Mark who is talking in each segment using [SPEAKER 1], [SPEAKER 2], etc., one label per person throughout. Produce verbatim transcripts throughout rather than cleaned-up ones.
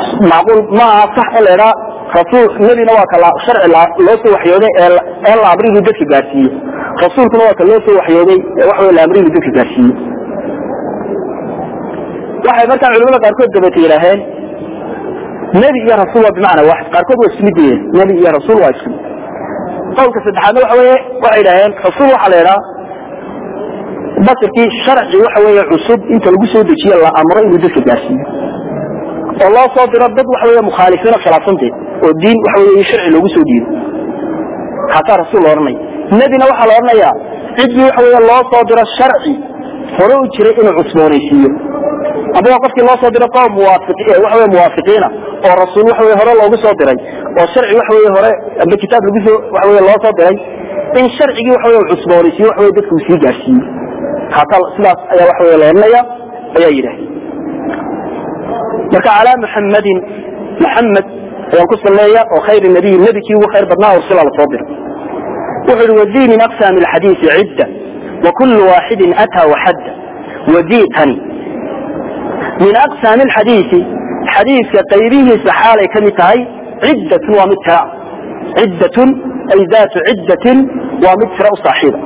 [SPEAKER 1] معقول ما صح إلا رسول النبي نواك الله شرع الله سوى حيودي إلا أمريه ذكي قاسيه رسول نواك الله سوى حيودي وحوي الأمريه ذكي قاسيه واحد مركا علماء قاركود دبتي لهين نبي يا رسول بمعنى واحد قاركود واسمديه نبي يا رسول واسم قولك سدحانه وحوي وعلهين رسول وحلينا بس كي شرعي وحوي عصب انت القصود شيء الله أمره ذكي قاسيه والله صادر ضد وحوي مخالفين خلافنته والدين وحوي شرعي لو سو دين حتى رسول الله رمي النبينا waxa la ornaya cidii waxa loo soo diro sharci hore u jiray inuu cusboonaysiiyo abaa qofkii loo soo diro qoom muwaafiqiin waxa muwaafiqiina oo rasuul waxa hore loogu soo diray oo sharci waxa hore ama kitaab lagu soo waxa loo soo diray in sharcigi waxa cusboonaysiiyo waxa dadku sii gaarsiiyo hatta sidaas ayaa waxa la ornaya ayaa yiraahday marka ala muhammadin muhammad وانقص الله وخير النبي النبي كي وخير بدناه ورسول الله صادر وحل وذي من أقسام الحديث عدة وكل واحد أتى وحد وذي تاني من أقسام الحديث حديث كطيبه سحالة كمتاي عدة ومترع عدة أي ذات عدة ومترع صاحبة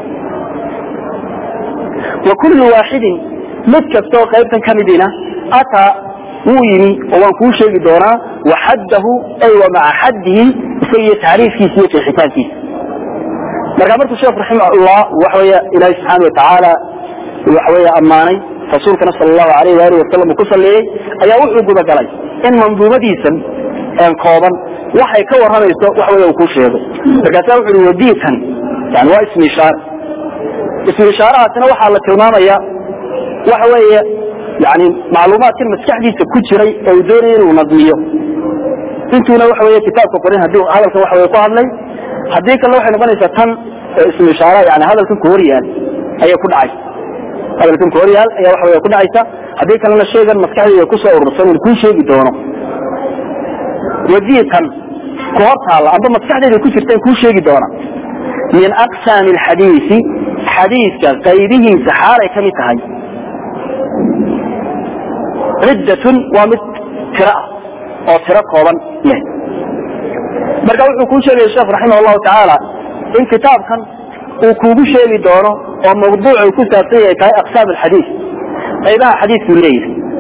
[SPEAKER 1] وكل واحد متكفتو قيبتا كمدينة أتى ويني وانكو شيء دونا وحده أي ومع حده في تعريف كيس في حكام كيس مرقامرت الشيخ رحمه الله وحوية إلهي سبحانه وتعالى وحوية أماني فصولك صلى الله عليه وآله وسلم وكسر ليه أيا وحي قد قلي إن منظومة ديسا إن قابا وحي كور هنا يستوى وحوية وكو شيء مرقاتا وحي وديتا يعني هو اسم إشارة اسم إشارة تنوحى على التلمامية وحوية يعني معلومات المسكحديث كجري أو دورين ونظميه انتونا وحوية كتاب كقرين هديه هذا الكن وحوية قوهم لي هديك الله وحي نبني ستن اسم إشارة يعني هذا الكن كوريان أي يكون عايز هذا الكن كوريان أي وحوية يكون عايزة هديك لنا الشيء المسكحديث يكسر ورسل كل شيء بدونه وذيتا كورتها الله أما مسكحديث يكسر كل شيء بدونه من أقسام الحديث حديث غيره سحارة كمتهي عدة ومت تراء أو تراء قوبا له مرقا وحكو شيء الشيخ رحمه الله تعالى إن كتاب كان وكوبو شيء لدونه وموضوع يكون تأطيه كاي أقسام الحديث قيبها حديث الليل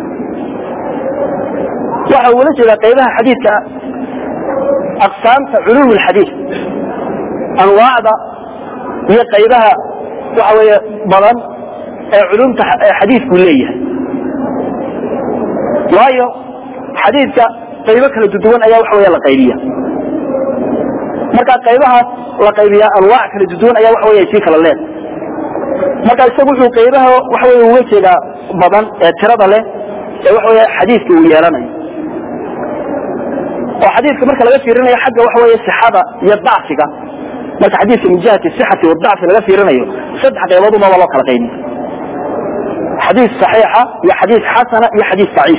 [SPEAKER 1] وحولت إلى قيبها حديث أقسام علوم الحديث أنواع ذا هي قيبها وحوية بلان علوم حديث كلية وايو حديثك قيبه kala duwan ayaa wax weeye la qaybiya marka qaybaha la qaybiya anwaac kala duwan ayaa wax weeye si kala leed marka isagu wuxuu qaybaha wax weeye uga jeeda badan ee tirada leh ee wax weeye xadiiska uu yeelanayo oo xadiiska marka laga fiirinayo xagga wax weeye sixada iyo dacfiga marka xadiiska min jihati sixati wa dacfi laga fiirinayo saddex qaybood ma wala kala qaybiya حديث صحيحة يا حديث حسنة يا حديث ضعيف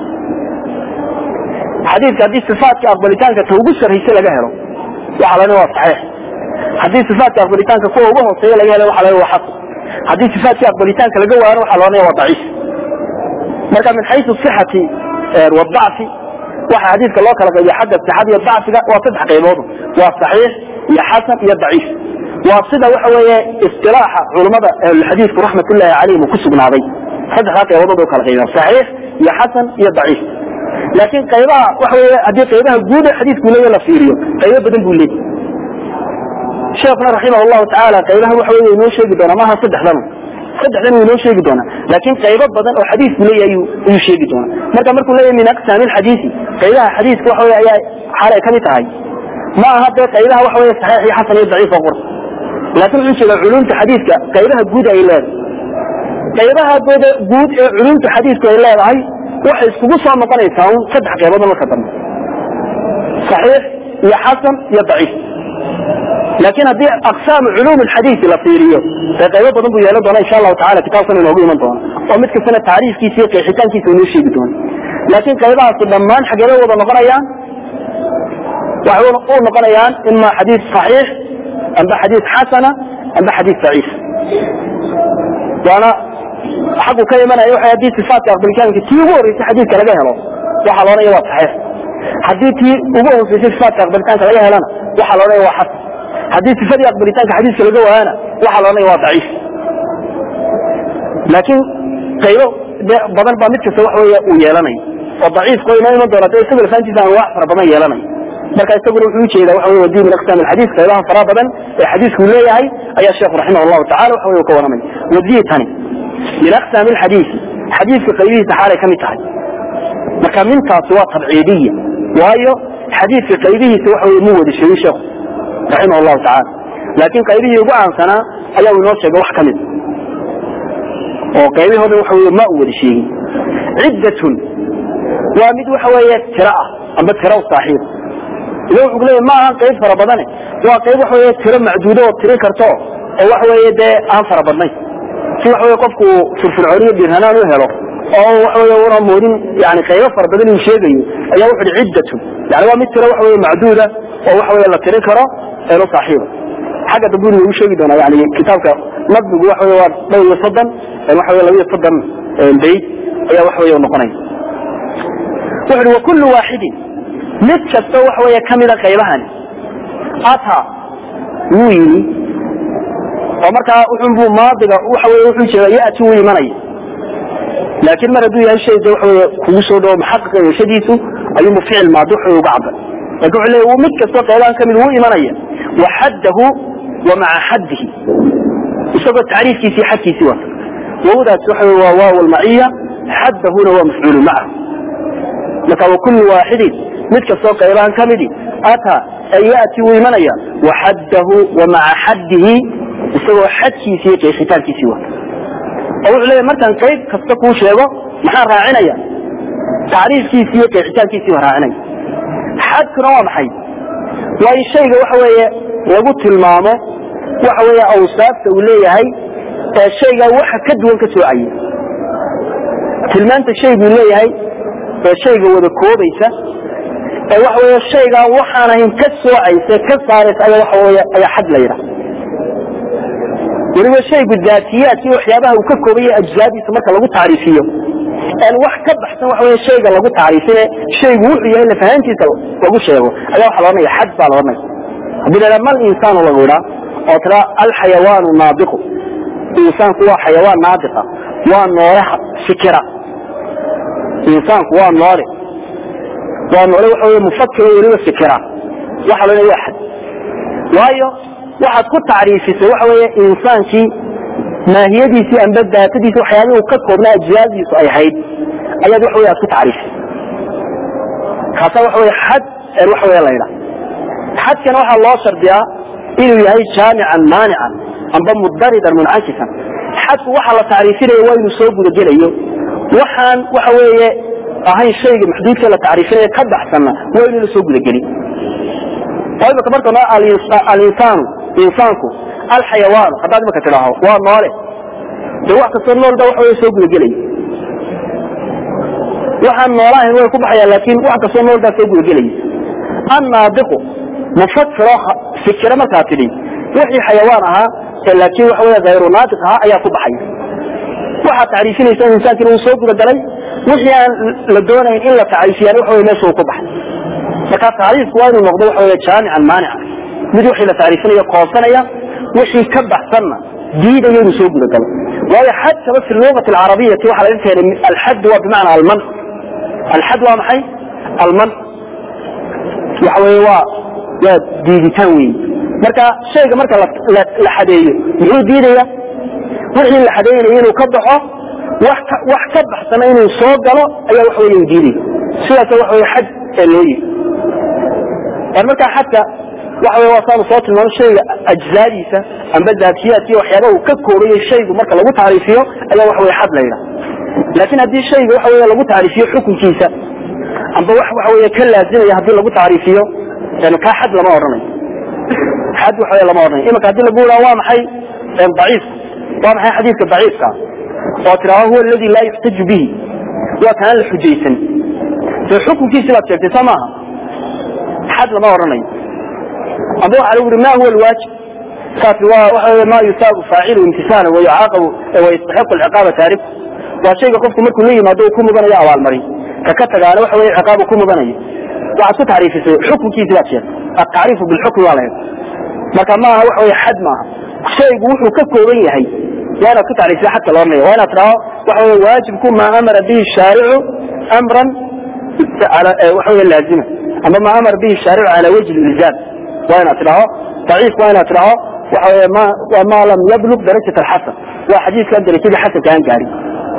[SPEAKER 1] حديث حديث صفات كأقبلتان كتوبشر هي سلا جهره وحلانه هو صحيح حديث صفات كأقبلتان كفوه وهو سلا جهره وحلانه هو حسن حديث صفات كأقبلتان كلجوه أنا وحلانه هو ضعيف مركب من حيث الصحة والضعف واحد حديث كالله كلا يا حد الصحة يا الضعف ده وصدق قيمته والصحيح يا حسن يا ضعيف وصدق وحوي استراحة علماء الحديث رحمة الله عليه وكسب نعضي هذا هذا وضعه كالغير صحيح يا حسن يا ضعيف لكن قيبها وحوي هذه قيبها جودة حديث كلية لفيريو قيبها بدل قولي شيخنا رحمه الله تعالى قيبها وحوي ينوشي قدونا ما ها صدح لنا صدح لنا ينوشي قدونا لكن قيبها بدل أو حديث كلية ينوشي قدونا مركا مركو لي من أقسام الحديث قيبها حديث وحوي حالة كمتهاي ما هذا قيبها وحوي صحيح يا حسن يا ضعيف وغرف لكن عندنا علوم حديثك قيبها جودة إلى قيبها جود علوم حديثك إلى هاي واحد سقوطها مقالة يساوون صدق قيبها ما خطر صحيح يا حسن يا ضعيف لكن هذه أقسام علوم الحديث الأصيلية فقيبها بضمه يلدنا إن شاء الله تعالى كتاب سنة نوبي من طوال ومثل سنة تعريف كيسية حكام كيسية ونوشي بدون لكن قيبها صدمان حقيبها وضع مقاليان وحول نقول مقاليان إما حديث صحيح أم بحديث حسنة أم بحديث ضعيف وأنا حقه كلمة أيها حديث صفات أقبل كان كتير في حديث كلا جهله وحلونا يوضح صحيح حديثي وجوه في صفات أقبلتان كلا هلنا وحلونا واحد حديث صفات أقبلتان كحديث كلا جوا هنا وحلونا وضعيف لكن قيلو بدل بامتك سوى ويلنا وضعيف قوي ما يمدر تيسب الفانتي ذا واحد ربما يلنا marka isagu wuxuu jeedaa waxa weeye diin aqsam alhadith qaybaha fara badan ee xadiisku leeyahay ayaa sheekh rahimahullah ta'ala waxa weeye ka waramay wadiyatani min aqsam alhadith hadithka qaybihiisa xaalay kamid tahay marka mintaas waa tabciidiyya waayo hadithka qaybihiisa waxa weeye mu wada sheegay sheekh rahimahullah ta'ala laakiin qaybihii ugu aansana ayaa uu noo sheegay wax kamid oo qaybihooda waxa weeye ma wada sheegay ciddatun waa mid waxa weeye tiraa amba tiraa saaxiib لو قلنا ما عن قيد فربضني وقيد وحوي ترى معدودة وترى كرتو أو وحوي ده عن فربضني في وحوي قفكو في الفرعونية بيرهنا نهله أو وحوي ورا مودين يعني قيد فربضني وشيء أي واحد عدته يعني هو مثل وحوي معدودة أو وحوي لا ترى كرا له صاحبه حاجة تقول وشيء بدنا يعني كتابك نبض وحوي لو يصدم وحوي لو يصدم بعيد أي وحوي ونقنين وحوي وكل واحد mid kasta wax weeye kamida qaybahan ata wiili oo marka wuxuu buu maadiga waxa weeye wuxuu jeedaa yaati wii manay laakiin maradu yahay shay wax weeye kugu soo dhaw maxaqiq shadiisu ayuu ficil maadi wuxuu uga cabay wuxuu leeyahay mid kasta qaybahan kamid wuu imanaya wa haddahu wa ma'a haddihi isagoo taariifkiisi xakiisi waa wawdaas waxa weeye waa waaw al-ma'iyya haddahuna wa maf'ul ma'a laka wa kullu wahidin midka soo qaybahan kamidi ata ayati wiimanaya wa haddahu wa ma'a haddihi isagoo xadkiisa iyo qeexitaankiisa waa oo wuxuu leeyahay markaan qayb kasta ku sheego maxaa raacinaya taariifkiisa iyo qeexitaankiisa waa raacinaya xadkuna waa maxay waa shayga waxa weeye lagu tilmaamo waxa weeye awsaafta uu leeyahay ee shayga waxa ka duwan ka soocay tilmaanta shaygu leeyahay ee shayga wada koobaysa ee waxa weeye shayga waxaan ahayn ka soocaysa ka saaraysa ayaa waxa weeye ayaa xad la yiraahdo waliba shaygu daatiyaadkii waxyaabaha uu ka koobay ajzaadiisa marka lagu taariifiyo aan wax ka baxsan waxa weeye shayga lagu taariifine shaygu wuxuu yahay la fahantiisa lagu sheego ayaa waxa la oranaya xad baa la oranaya hadii la mal insaanu lagu yiraahdo oo tira al xayawaanu naadiqu insaanku waa xayawaan naadiqa waa noolaha fikira insaanku waa noole waa noole waxa weeye mufakkir waliba fikira waxa la leeyahay xad waayo waxaad ku taariifisay waxa weeye insaankii maahiyadiisii amba daatadiisii waxyaabaha uu ka koobnaa ajzaadiisu ay ahayd ayaad waxa weeye aad ku taariifisay kaasa waxa weeye xad ee waxa weeye la yidhaha xadkana waxaa loo shardiyaa inuu yahay jaamican maanican amba mudaridan muncakisan xadku waxa la taariifinayo waa inuu soo gudagelayo waxaan waxa weeye ahayn shayga maxduudka la taariifinayo ka baxsanna waa inuu la soo gudageli طيب كبرتنا الإنسان إنسانكو الحيوان قد ما كتلاه ونوله ده وقت النور ده وحوي يسوق الجلي وحن نوراه هو يكون حياة لكن وقت النور ده يسوق الجلي الناطق مفكر فكرة ما كاتلي وحي حيوانها لكن وحوي غير ناطقها أي يكون حي وحد تعريفين إنسان إنسان كانوا يسوق الجلي وحي لدونه إلا تعريفين وحوي ما يسوق بحي فكان تعريف وين الموضوع هو جامع المانع مدو حيل تعريفنا قاصنيا وشي كبح سنة ديدا ينسوق لك وهي حتى بس اللغة العربية توحى الحد هو بمعنى المنع الحد هو محي المنع يحوي هو يا ديدي تنوي مركا شيء مركا لحديه يقول ديدا وحي لحديه ينو كبحه وح كبح سنة ينو صوت قالوا أي وحوي يديدي سياسة وحوي حد اللي marka hatta waxa way waasaan soo tilmaamo shayga ajzaadiisa amba daatiyadii waxyaabo uu ka koobay shaygu marka lagu taariifiyo ayaa wax way xad leeyahay laakiin hadii shaygu waxa way lagu taariifiyo xukunkiisa amba wax waxa way ka laazimaya hadii lagu taariifiyo yani ka xad lama oranayo xad waxa way lama oranayo imaka hadii lagu waa maxay daciif waa maxay xadiiska daciifka oo tiraahu huwa alladhi la yuhtaju bihi wa kana la hujaysan في حكم كيس لا تشتي سماها حد لما ورني أبو على ما هو الواجب كافي وما يثاب فاعله امتثالا ويعاقب ويستحق العقاب تعرف وشيء قفت مركو لي ما دو كم بني أوال مري ككتب على وحوي عقاب كم بني وعسو تعريفي حكم كيس لا شيء التعريف بالحكم ولا marka ma aha wax way xad ma shaygu wuxuu ka kooban yahay waana ku taariifay xataa loo meeyo waana traa wax way waajibku ma amara bi shari'u amran ala wax way laazima ama ma amara bi shari'u ala wajh al-ilzam waana traa ضعيف waana traa wax way ma ma lam yablugh darajat al-hasan wa hadith kan darajada hasan kan gaari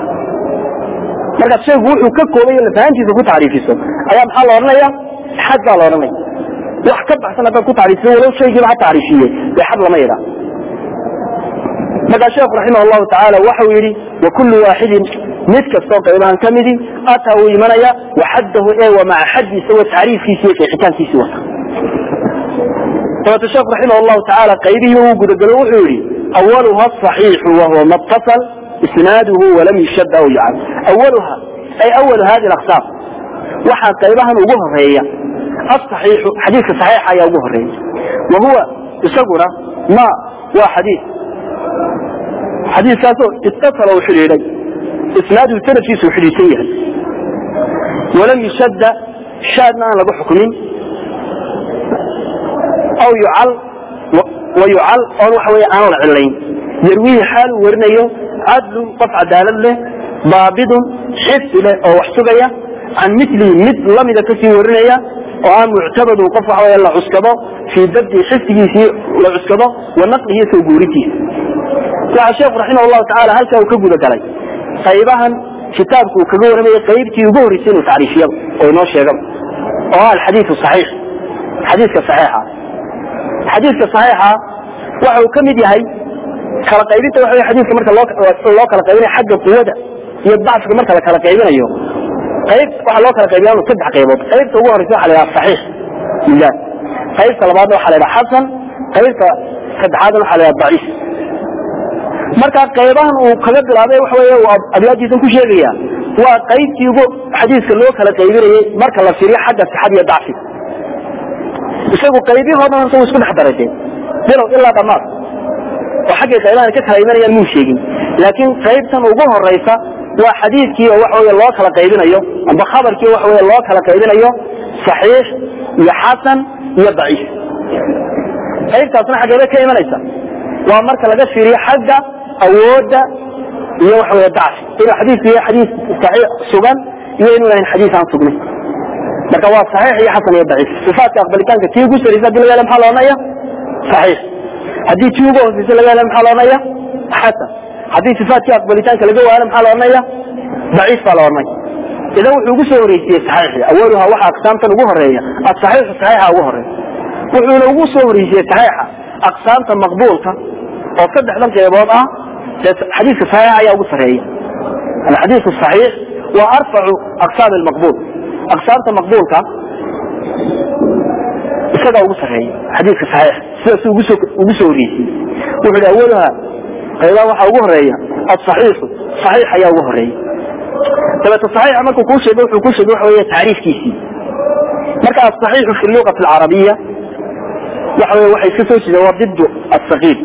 [SPEAKER 1] marka shaygu wuxuu ka kooban yahay fahantiisa ku taariifiso ayaa maxaa loo oranayaa xad baa loo oranayaa wax ka baxsan hadda ku taariifay walow shayga waxa taariifiyay way xad lama yira marka sheekhu rahimahullahu ta'ala waxa uu yiri wa kullu wahidin mid kasto qaybahan kamidi ata uu imanaya wa haddahu ay wa ma'a haddi sawa taariifkiisa iyo qeexitaankiisa wata sababta sheekhu rahimahullahu ta'ala qaybihi uu gudagalo wuxuu yiri awwaluha sahih wa huwa muttasal isnaduhu wa lam yashad aw ya'al awwaluha ay awwal hadhihi al-aqsam waxa qaybahan ugu horeeya الصحيح حديث صحيح يا أبو هريرة وهو يسقر ما هو حديث حديث كاسو اتصل وحريري إسناد السنة في سوحريتيه ولم يشد شادنا على بحكمين أو يعل ويعل أو حوي عن العلين يرويه حال ورنيه عدل قطع دال له ضابط حفظ له أو حسبيه عن مثل مثل لم يكن ورنيه وعن معتبد وقف على العسكبة في ضد حسه العسكبة ونقله سوبورته فالشيخ رحمه الله تعالى هل كان كبد علي طيبها كتابك وكبور من قيبتي يبوري سنو تعريفيه ونوش يقم وهذا الحديث الصحيح حديثك صحيحة حديثك صحيحة وحو كمدي هاي كلا قيبته وحو حديثك مركا الله كلا قيبين حق قوته يضعفك مركا كلا قيبين أيوه قيب waxa loo kala qaybiyaa saddex qaybood qaybta ugu horeysa waxa la yiraahdaa sahih milad qaybta labaad waxa la yiraahdaa hasan qaybta saddexaad waxa la yiraahdaa dhaif marka qaybahan uu kala bilaabay waxa weeye waa abyaadiisan ku sheegaya waa qaybtii ugu xadiiska loo kala qaybinayay marka la fiiriyo xagga sahad iyo dhaaf isagu qaybihoodan soo isku dhex daratay bilow ilaa dhamaad oo xagga qaybahan ka kala imanayaan muu sheegin laakiin qaybtan ugu horeysa وحديثك وحوي الله كلا قيبينيو ام خبرك وحوي الله كلا قيبينيو صحيح يا حسن يا ضعيف قيب كاسنا حاجه ka imanaysa waa marka laga fiiriyo xagga awooda iyo waxway ضعف ina xadiisku yahay xadiis sahih sugan iyo inuu yahay xadiis aan sugnin marka waa sahih iyo hasan iyo ضعيف sifaadka aqbalitaanka tii ugu sareysa dil laga maxaa loonaya sahih hadii tii ugu hooseysa laga maxaa loonaya hasan hadii sifaadka aqbalitaanka laga waana maxaa loonaya ضعيف baa loonaya idan wuxuu ugu soo horeeyay sahih awalha waxa aqsaamtan ugu horeeya as-sahih sahih ugu horeeya wuxuu ugu soo horeeyay sahih aqsaamta maqbuulka oo saddexdan qaybood ah xadiiska sahih ayaa ugu sareeya الحديث الصحيح وارفع اقسام المقبول اقسامta maqbuulka isaga ugu sareeya xadiiska sahih sida ugu soo ugu soo horeeyay wuxuu awalha qaybaha waxa ugu horeeya as-sahih sahih ayaa ugu horeeya tabata sahih markuu ku sheego wuxuu ku sheego waxa weeye taariifkiisi marka as-sahih fi al-lugha al-arabiyya waxa weeye waxay ka soo jeedaan wadid as-saqil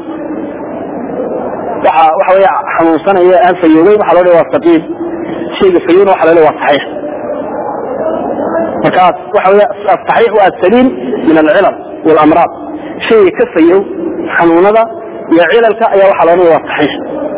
[SPEAKER 1] waxa waxa weeye xanuunsanaya aan fayoobay waxa loo leeyahay as-saqil shayga fayoon waxa loo leeyahay sahih marka waxa weeye as-sahih wa as-salim min al-ilal wal-amrad shay ka fayow xanuunada يا علل يا وحلانه صحيح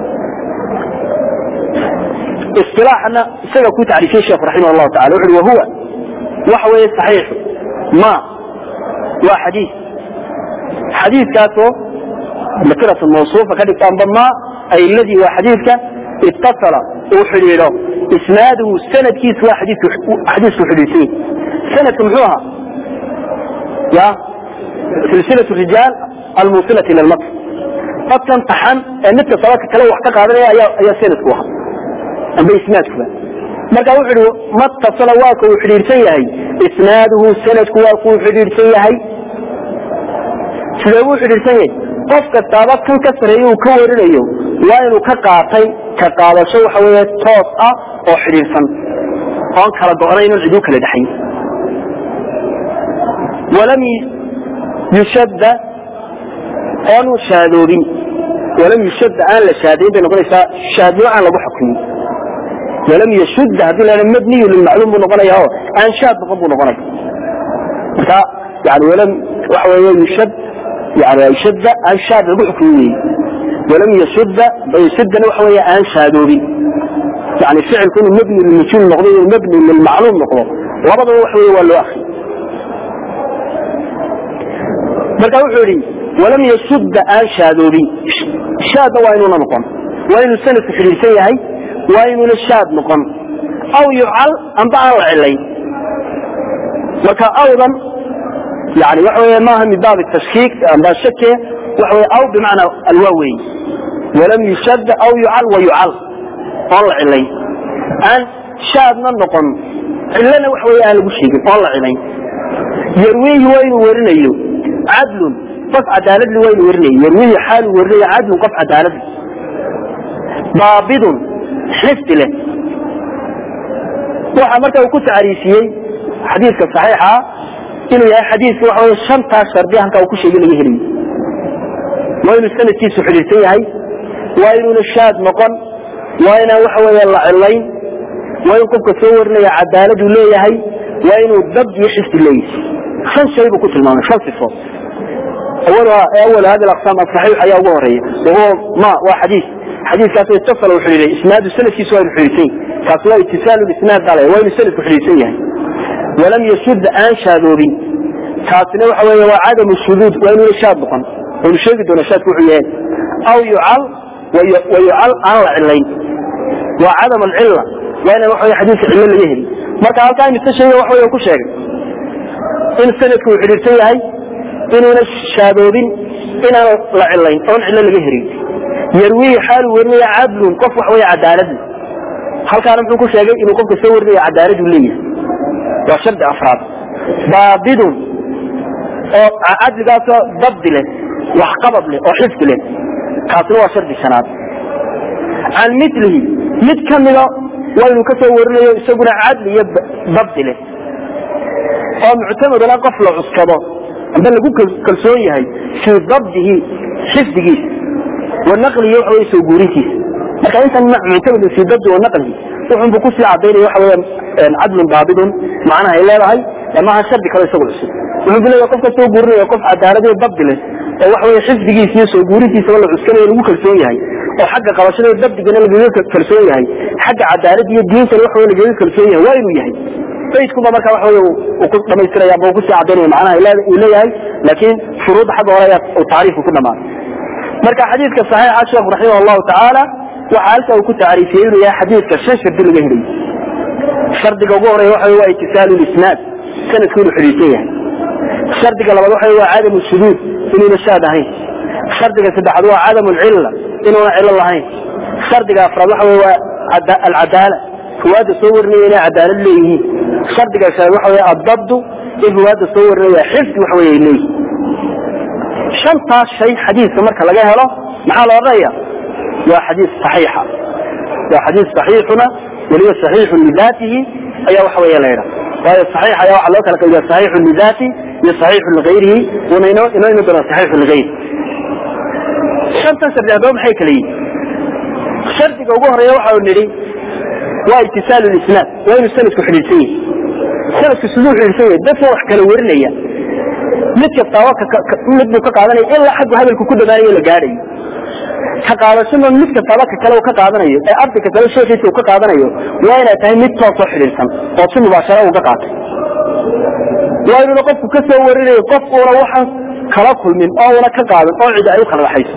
[SPEAKER 1] اصطلاحنا سبب كنت تعريفيه الشيخ رحمه الله تعالى وهو وحوى صحيح ما وحديث حديث كاتو ذكرت الموصوف فقد كان ضمن اي الذي وحديثك اتصل وحريره اسناده سند كيس وحديث حديث حديثين سند مجوها يا سلسله الرجال الموصله الى المقصد قد تنطحن انك صلاه كلام wax ka qaadanaya ayaa ayaa sanadku waxa amba isnaadku marka wuxuu ma tasala waa ku xiriirsan yahay isnaaduhu sanadku waa ku xiriirsan yahay sida uu xiriirsan yahay qofka taaba kan ka sareeyo uu ka warinayo waa inuu ka qaatay ka qaadasho waxa weeye toos ah oo xiriirsan oo kala go'nayn inuu cidu kala dhaxay ولم يشد أنو شادوبين ولم يشد آن لشادين بنقول شادو عن لبو حكمي ولم يشد هذه لأن مبني للمعلوم بنقول يهو آن شاد بقبو نقول يعني ولم وحوى يشد يعني يشد أنشاد بحكمه ولم يشد بيشد وحوى أنشاد به يعني فعل كل مبني للمجهول المقدور المبني للمعلوم مقدور وربط وحوى ولا أخي مركا وحوري ولم يشد أنشاد به شاد وينو نقم وينو سنة فريسية هي وينو الشاد نقم أو يعل أن بعض عليه مركا أيضا يعني وحوى ما هم من باب التشكيك أم باب الشكة وحوى أو بمعنى الواوي ولم يشد أو يعل ويعل طلع عليه أن شادنا النقم علنا وحوى أهل بشيك طلع عليه يرويه وين ورنيه عدل قف عدالة وين ورنيه يرويه حال ورنيه عدل قف عدالة ضابط حفت له وحا مركا وكنت عريسيي حديثك صحيحة إنه يا حديث وحوى الشمطة شرديها كاو كل شيء اللي يهري وين السنة تيسو حديثي هاي وين الشاد مقن وين وحوى يلا علين وين قفك صورنا يا عدالة وليه هاي وين الضبط يحس الليس خمس شيء بكتل المعنى خمس صفات أولها أول هذه الأقسام الصحيحة يا أبوهرية وهو ما وحديث حديث كاتو يتصل وحريري إسناد السنة تيسو الحريسين كاتو اتصال الإسناد عليه وين السنة الحريسين ولم يشد أنشادوا بي كاتنا وحوى وعدم الشذوذ وين الشاد بقن ونشهد دون شاد كحيان أو يعل ويعل على العلين وعدم العلة وين وحوى حديث العلة اللي يهري ما كان كان يستشهد وحوى يكون شيء إن السنة كحريرتي هاي إنه الشادوا بي إن العلين أو العلة اللي يهري يروي حال ويروي عدل قف وحوى عدالة هل كان يكون شيء إنه قف تصور لي عدالة اللي وشد أفراد ضابط أو عدل ذاته ضبط له وحقبض له وحفظ له كاتلوا شد السناد عن مثله متكمله وإنه كسور له يسوون عدل ضبط له أو معتمد لا قفل عسكبه عندما نقول كالسوية هاي في ضبطه حفظه والنقل يوحوي يسوقوريته لكن أنت معتمد في ضبطه والنقل وحن بكوس العبيري وحوى عدل ضابط معناها إلا هاي لما هالشرد كلا يسوق الشيء وحن بلا يقف كسوقوري يقف عدالة ضبط له وحوى حفظه يسوقوريته سوى العسكري يلقوا كالسوية هاي وحق قراشنا الضبط جنا اللي كالسوية هاي حق عدالة الدين كان وحوى اللي جنا كالسوية وين وياهي فيتكم مركا وحوى وقلت لما يسرى يا بوكوس العبيري معناها إلا هاي لكن فروض حق ورايا وتعريف وكل ما مركا حديث كالصحيح عشر رحمه الله تعالى وحالته وكنت عارفين يا حديث كالشاش في الدل الجهري شرط جوهره وحي هو اتصال الإسناد كانت كل حديثية شرط قال وحي هو عدم الشذوذ إنه نشاد هين شرط قال سبح هو عدم العلة إنه علة الله هين شرط قال أفراد وحي هو العدالة هو هذا صور لي عدالة اللي شرط قال سبح وحي الضبط إنه هذا صور لي حفظ وحي إليه شنطة شيء حديث مركا لقاها له محال الرأي وحديث صحيحة وحديث صحيحنا وليه صحيح لذاته أي وحوية ليلة وهي الصحيح أي وحلوك لك صحيح لذاته صحيح لغيره ونينو ينبرا صحيح لغيره شرط تنسب لأبوهم حيك لي شرط قوهر يوحى ونري واتصال الإسناد وين السنة كحليسية سنة كسلوح الإنسية ده فوح كالورنية متى بطاوك مدنو كقادني إلا حق هذا الكوكود داري لقاري كقادشنا متى بطاوك كلو كقادني أرضك كلو شيء فيه كقادني وين أتهم متى صح الإنسان وصل مباشرة وقعت وين نقف كسورني قف وروحا كلاكل من أولا كقادن أو عدا أيوك على حيث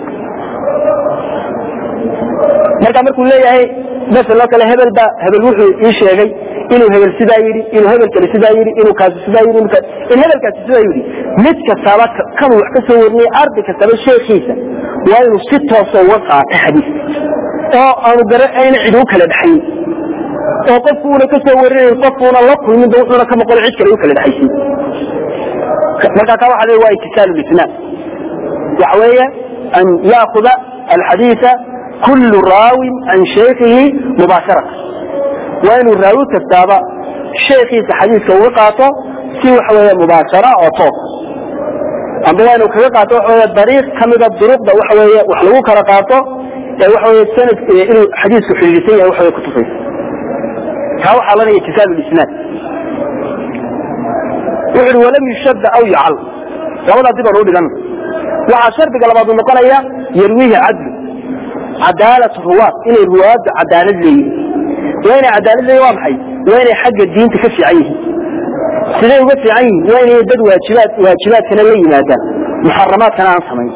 [SPEAKER 1] مركا مركو ليه هي بس الله كله هبل با هبل وحي إيش يجي إنه هبل سدايري إنه هبل كله سدايري إنه كاس سدايري إنه إن هبل كاس سدايري مت كسالات كم وحكسورني أرض كسبة شيء خيسة وين ستة صوّقع حديث أو أنا جرى أين عدوك للحين أو قفونا كسورني قفونا لقوا من دوسنا كم قل عيش كلوك للحين مركا كوا عليه واتصال الاثنان دعوية أن يأخذ الحديث كل راو عن شيخه مباشرة وين الراوي كتابة شيخي حديث وقعته سوى حوالي مباشرة أو طوق أما وين وقعته حوالي الطريق كمدة الضروب ده وحوالي وحلوه كرقاته وحوالي السنة حديث حديثية وحوالي كتفيه هو حالنا اتصال الإسناد وحر ولم يشد أو يعل ولا تبقى رودي لنا وعشر بقى لبعض النقرية يرويه عدل عدالة الرواة إلى الرواة عدالة لي وين عدالة لي واضحي وين حق الدين تكفي عيه سيدي يكفي عيه وين يدد واجبات واجبات كان لي ماذا محرمات كان عن صمين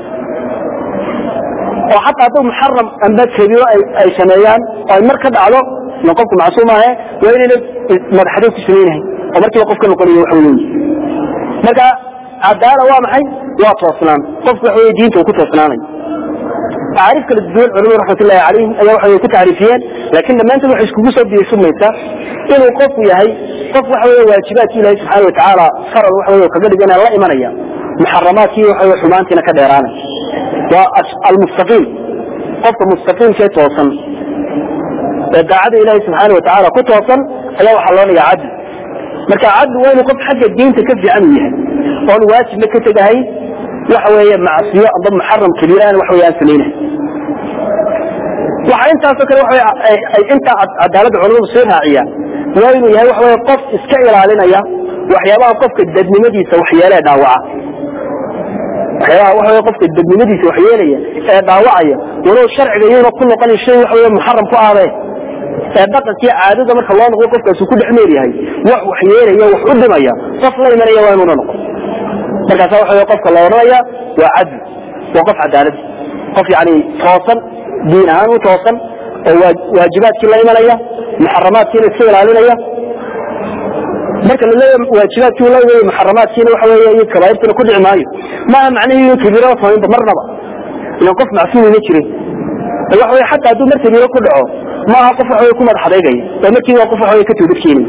[SPEAKER 1] وحتى هذا محرم أنبات كبيرة أي سنيان أو المركب على نقفكم معصومة هي وين مرحلين تسمينه ومركب وقفكم نقولي وحولين مركب عدالة واضحي واطوصلان قفك وحوي دينته وكتوصلاني أعرف كل الدول علماء رحمة الله عليهم أيها وحوي كتعرفيا لكن لما أنت وحيش كبسة بيسميتا إنه قف يهي قف وحوي واجبات الله سبحانه وتعالى فرض وحوي وكذلك أنا الله إيمانيا محرماتي وحوي حمانتنا كديرانا والمستقيم قف مستقيم شيء توصل دعاء الله سبحانه وتعالى كتوصل أيها وحلاني عدل مركا عدل وين قف حق الدين تكفي عنه وأنا واجب لك تجاهي وحوي معصية ضم محرم كبيران وحوي سنينه وحين تاسكر وحوي أنت عدالة علوم صيرها عيا وين يا وحوي قف إسكايل علينا يا وحيابها قف الددن مديسة وحيالها داوعة وحيابها وحوي قف الددن مديسة وحيالها داوعة ولو الشرع جايين وكل قال الشيء وحوي محرم فؤاره بقى كي عادة مرك الله نقول قف كسكول حميري هاي وحيالها وحدنا يا صفلا من يا وين ونقول مركز وحي وقفك الله ورأيه وعدل وقف عدالة قف يعني توصل دينها وتوصل واجبات كلا إيمانية محرمات كلا تسير علينا مركز الله واجبات كلا محرمات كلا وحوية كبائرتنا كل عماية ما معنى كبيرة وصمين بمرنبا إنه قف معصوم نشري الوحوية حتى دون مركز كبيرة كله ما قف وحوية كمد حضيقي ومركز وقف وحوية كتب بكيني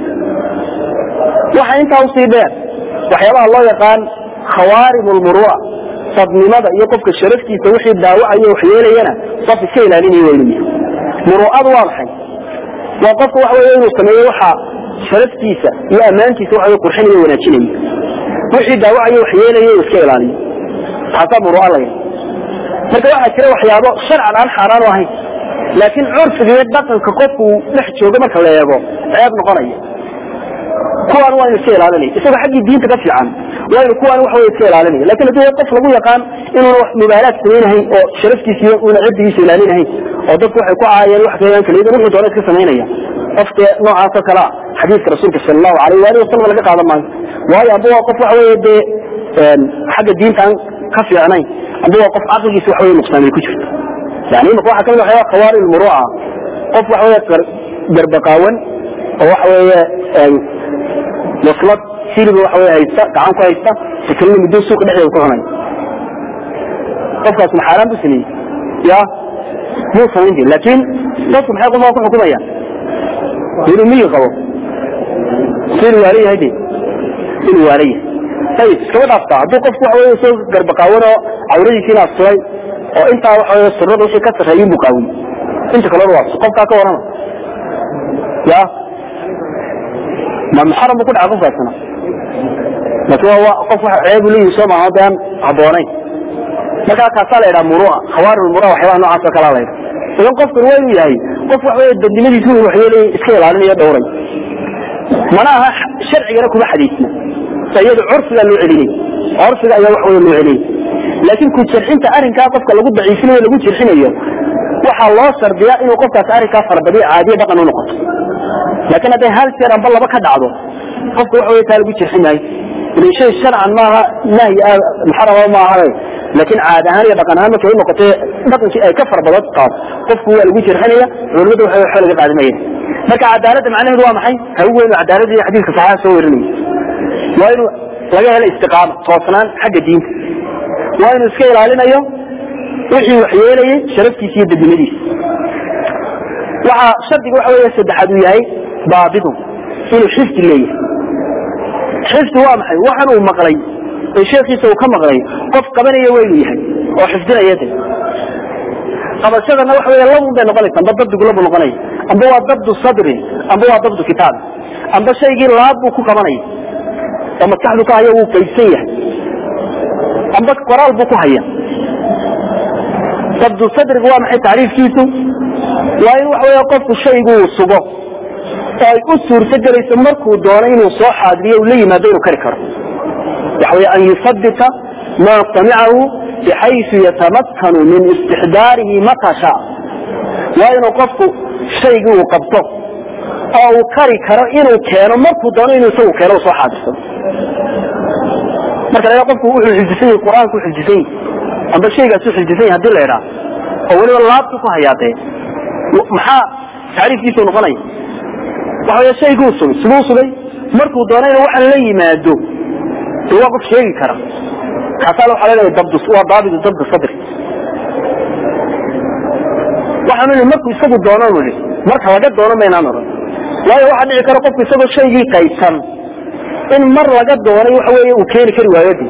[SPEAKER 1] وحي انت وصيبات وحيالله الله يقال خوارم المروءة صد لماذا يقف الشرفتي توحي الداوعة يوحيالي أنا صف الشيء لأنني ويلمي مروءة واضحة وقف وحوى يوسم يوحى شرفتي يا أمانتي توحي يقرحني وناتشني توحي الداوعة يوحيالي يوسكي لأني حتى مروءة لي فكذا واحد كده وحيابه شرعا عن حران وهي لكن عرف غير بطن كقف ونحت شوقه مركا لا يابو عيب نقرية كوان وين الشيء لأنني يسوي حق الدين تكفي عنه وين كوان وحوي يسير عليه لكن لو يقف لو يقان انه مبالغ سمينه هي او شرفتي سي ولا عدي سيلانينه هي او دك waxay ku caayeen wax kale kale inuu doonay ka sameeynaya qofka noocaas kala xadiiska rasuulka sallallahu alayhi wa sallam laga qaadan maayo waayo abuu qof wax weeye ee xagga diintan ka fiicnay abuu qof aqligiisa wax weeye nuqsaan ku jirto yani ma waxa kale waxa qawaari al-muru'a qof wax weeye darbaqawan oo wax weeye maslad سيرب وحوي هيستا قعان كو هيستا تكلم مدو سوق دحيو ku xunay qofkaas ma xaraam bisni ya muu sameeyay laakiin dadku maxay qof ku xukumaya inuu miyi qabo sir wariye hadi sir wariye طيب soo dhaafta haduu qofku waxa soo garbaqaawano awradiisina asay oo inta waxa sirrada wixii ka sareeyay buu qaawin inta kale waa qofka ka warama ya ma محرم ku dhaco qofkaasna لكن هو قف عيب لي يسمى هذا عبوني marka ka saleera muru'a khawar muru'a waxyaabo noocaas kala leeyahay idan qofku weyn yahay qof wax weey dadnimadiisu wax yeelay iska ilaalinaya dhowray manaha sharciga kuma xadiisna sayid urfiga loo celiyay urfiga ayaa wax weey loo celiyay laakiin ku sharxinta arinka qofka lagu daciifinayo lagu sharxinayo waxa loo sardiyaa inuu qofkaas arinka farbadi caadi dhaqan u noqoto laakiin haday hal jeer amba laba ka dhacdo qofku wax weey taa lagu sharxinayo شيء شرعا ما نهي محرم ما هذا لكن عادة هذه بقناها ما كأنه قتة بقن شيء كفر بلاد قاب قف هو اللي بيجي الحنية والمدة حول قاعد ميت ما كعدالة معناه هو محي هو العدالة دي حديث صحيح سويرني وينه وجه الاستقامة صوصنان حق الدين وينه سكيل علينا يوم وحي وحيالي شرفتي سيد الدمدي وحا شرطي وحوية سد حدوية بابضهم إنه شفت الليل حفظ واضحي وحنو مقلي الشيخ يسوي كم مقلي قف قبل يويلي يحي وحفظنا يده طب الشيخ أنا وحوي الله مو بين قليل أم ضد قلوب القليل أم هو ضد الصدر أم هو ضد كتاب أم بس يجي لاب وكو كماني أم تحدث هيا وكيسية أم بس قرال بكو هيا ضد الصدر هو محي تعريف كيسو وين وحوي يقف الشيء يقول الصباح ay u suurta galayso markuu doono inuu soo xaadiriyo leeyma deeyo kari karo وحوي أن يثبت ما سمعه بحيث يتمكن من استحضاره متى شاء وإنه قفه شيء وقبطه أو كاري كرا إنه كان مركو دانو إنه سوى كان وصو حادثا مثلا يقفه وحو الحجسين القرآن كو الحجسين أما الشيء قاسو الحجسين هدي الله يرى أولي والله أبتكو حياته محا تعريف كيسو نقني وحو يشيء قوصو سبوصو لي مركو دانو إنه وحن لي مادو هو قف شيء كرا حصلوا حلالة الضبط وضابط الضبط الصدري وحنو مركو يسبو دانو لي مركو وجد دانو ما ينامر waayo waxa dhici kara qofku isagoo shaygii qaysan in mar laga dooray waxa weeye uu keeni kari waayadii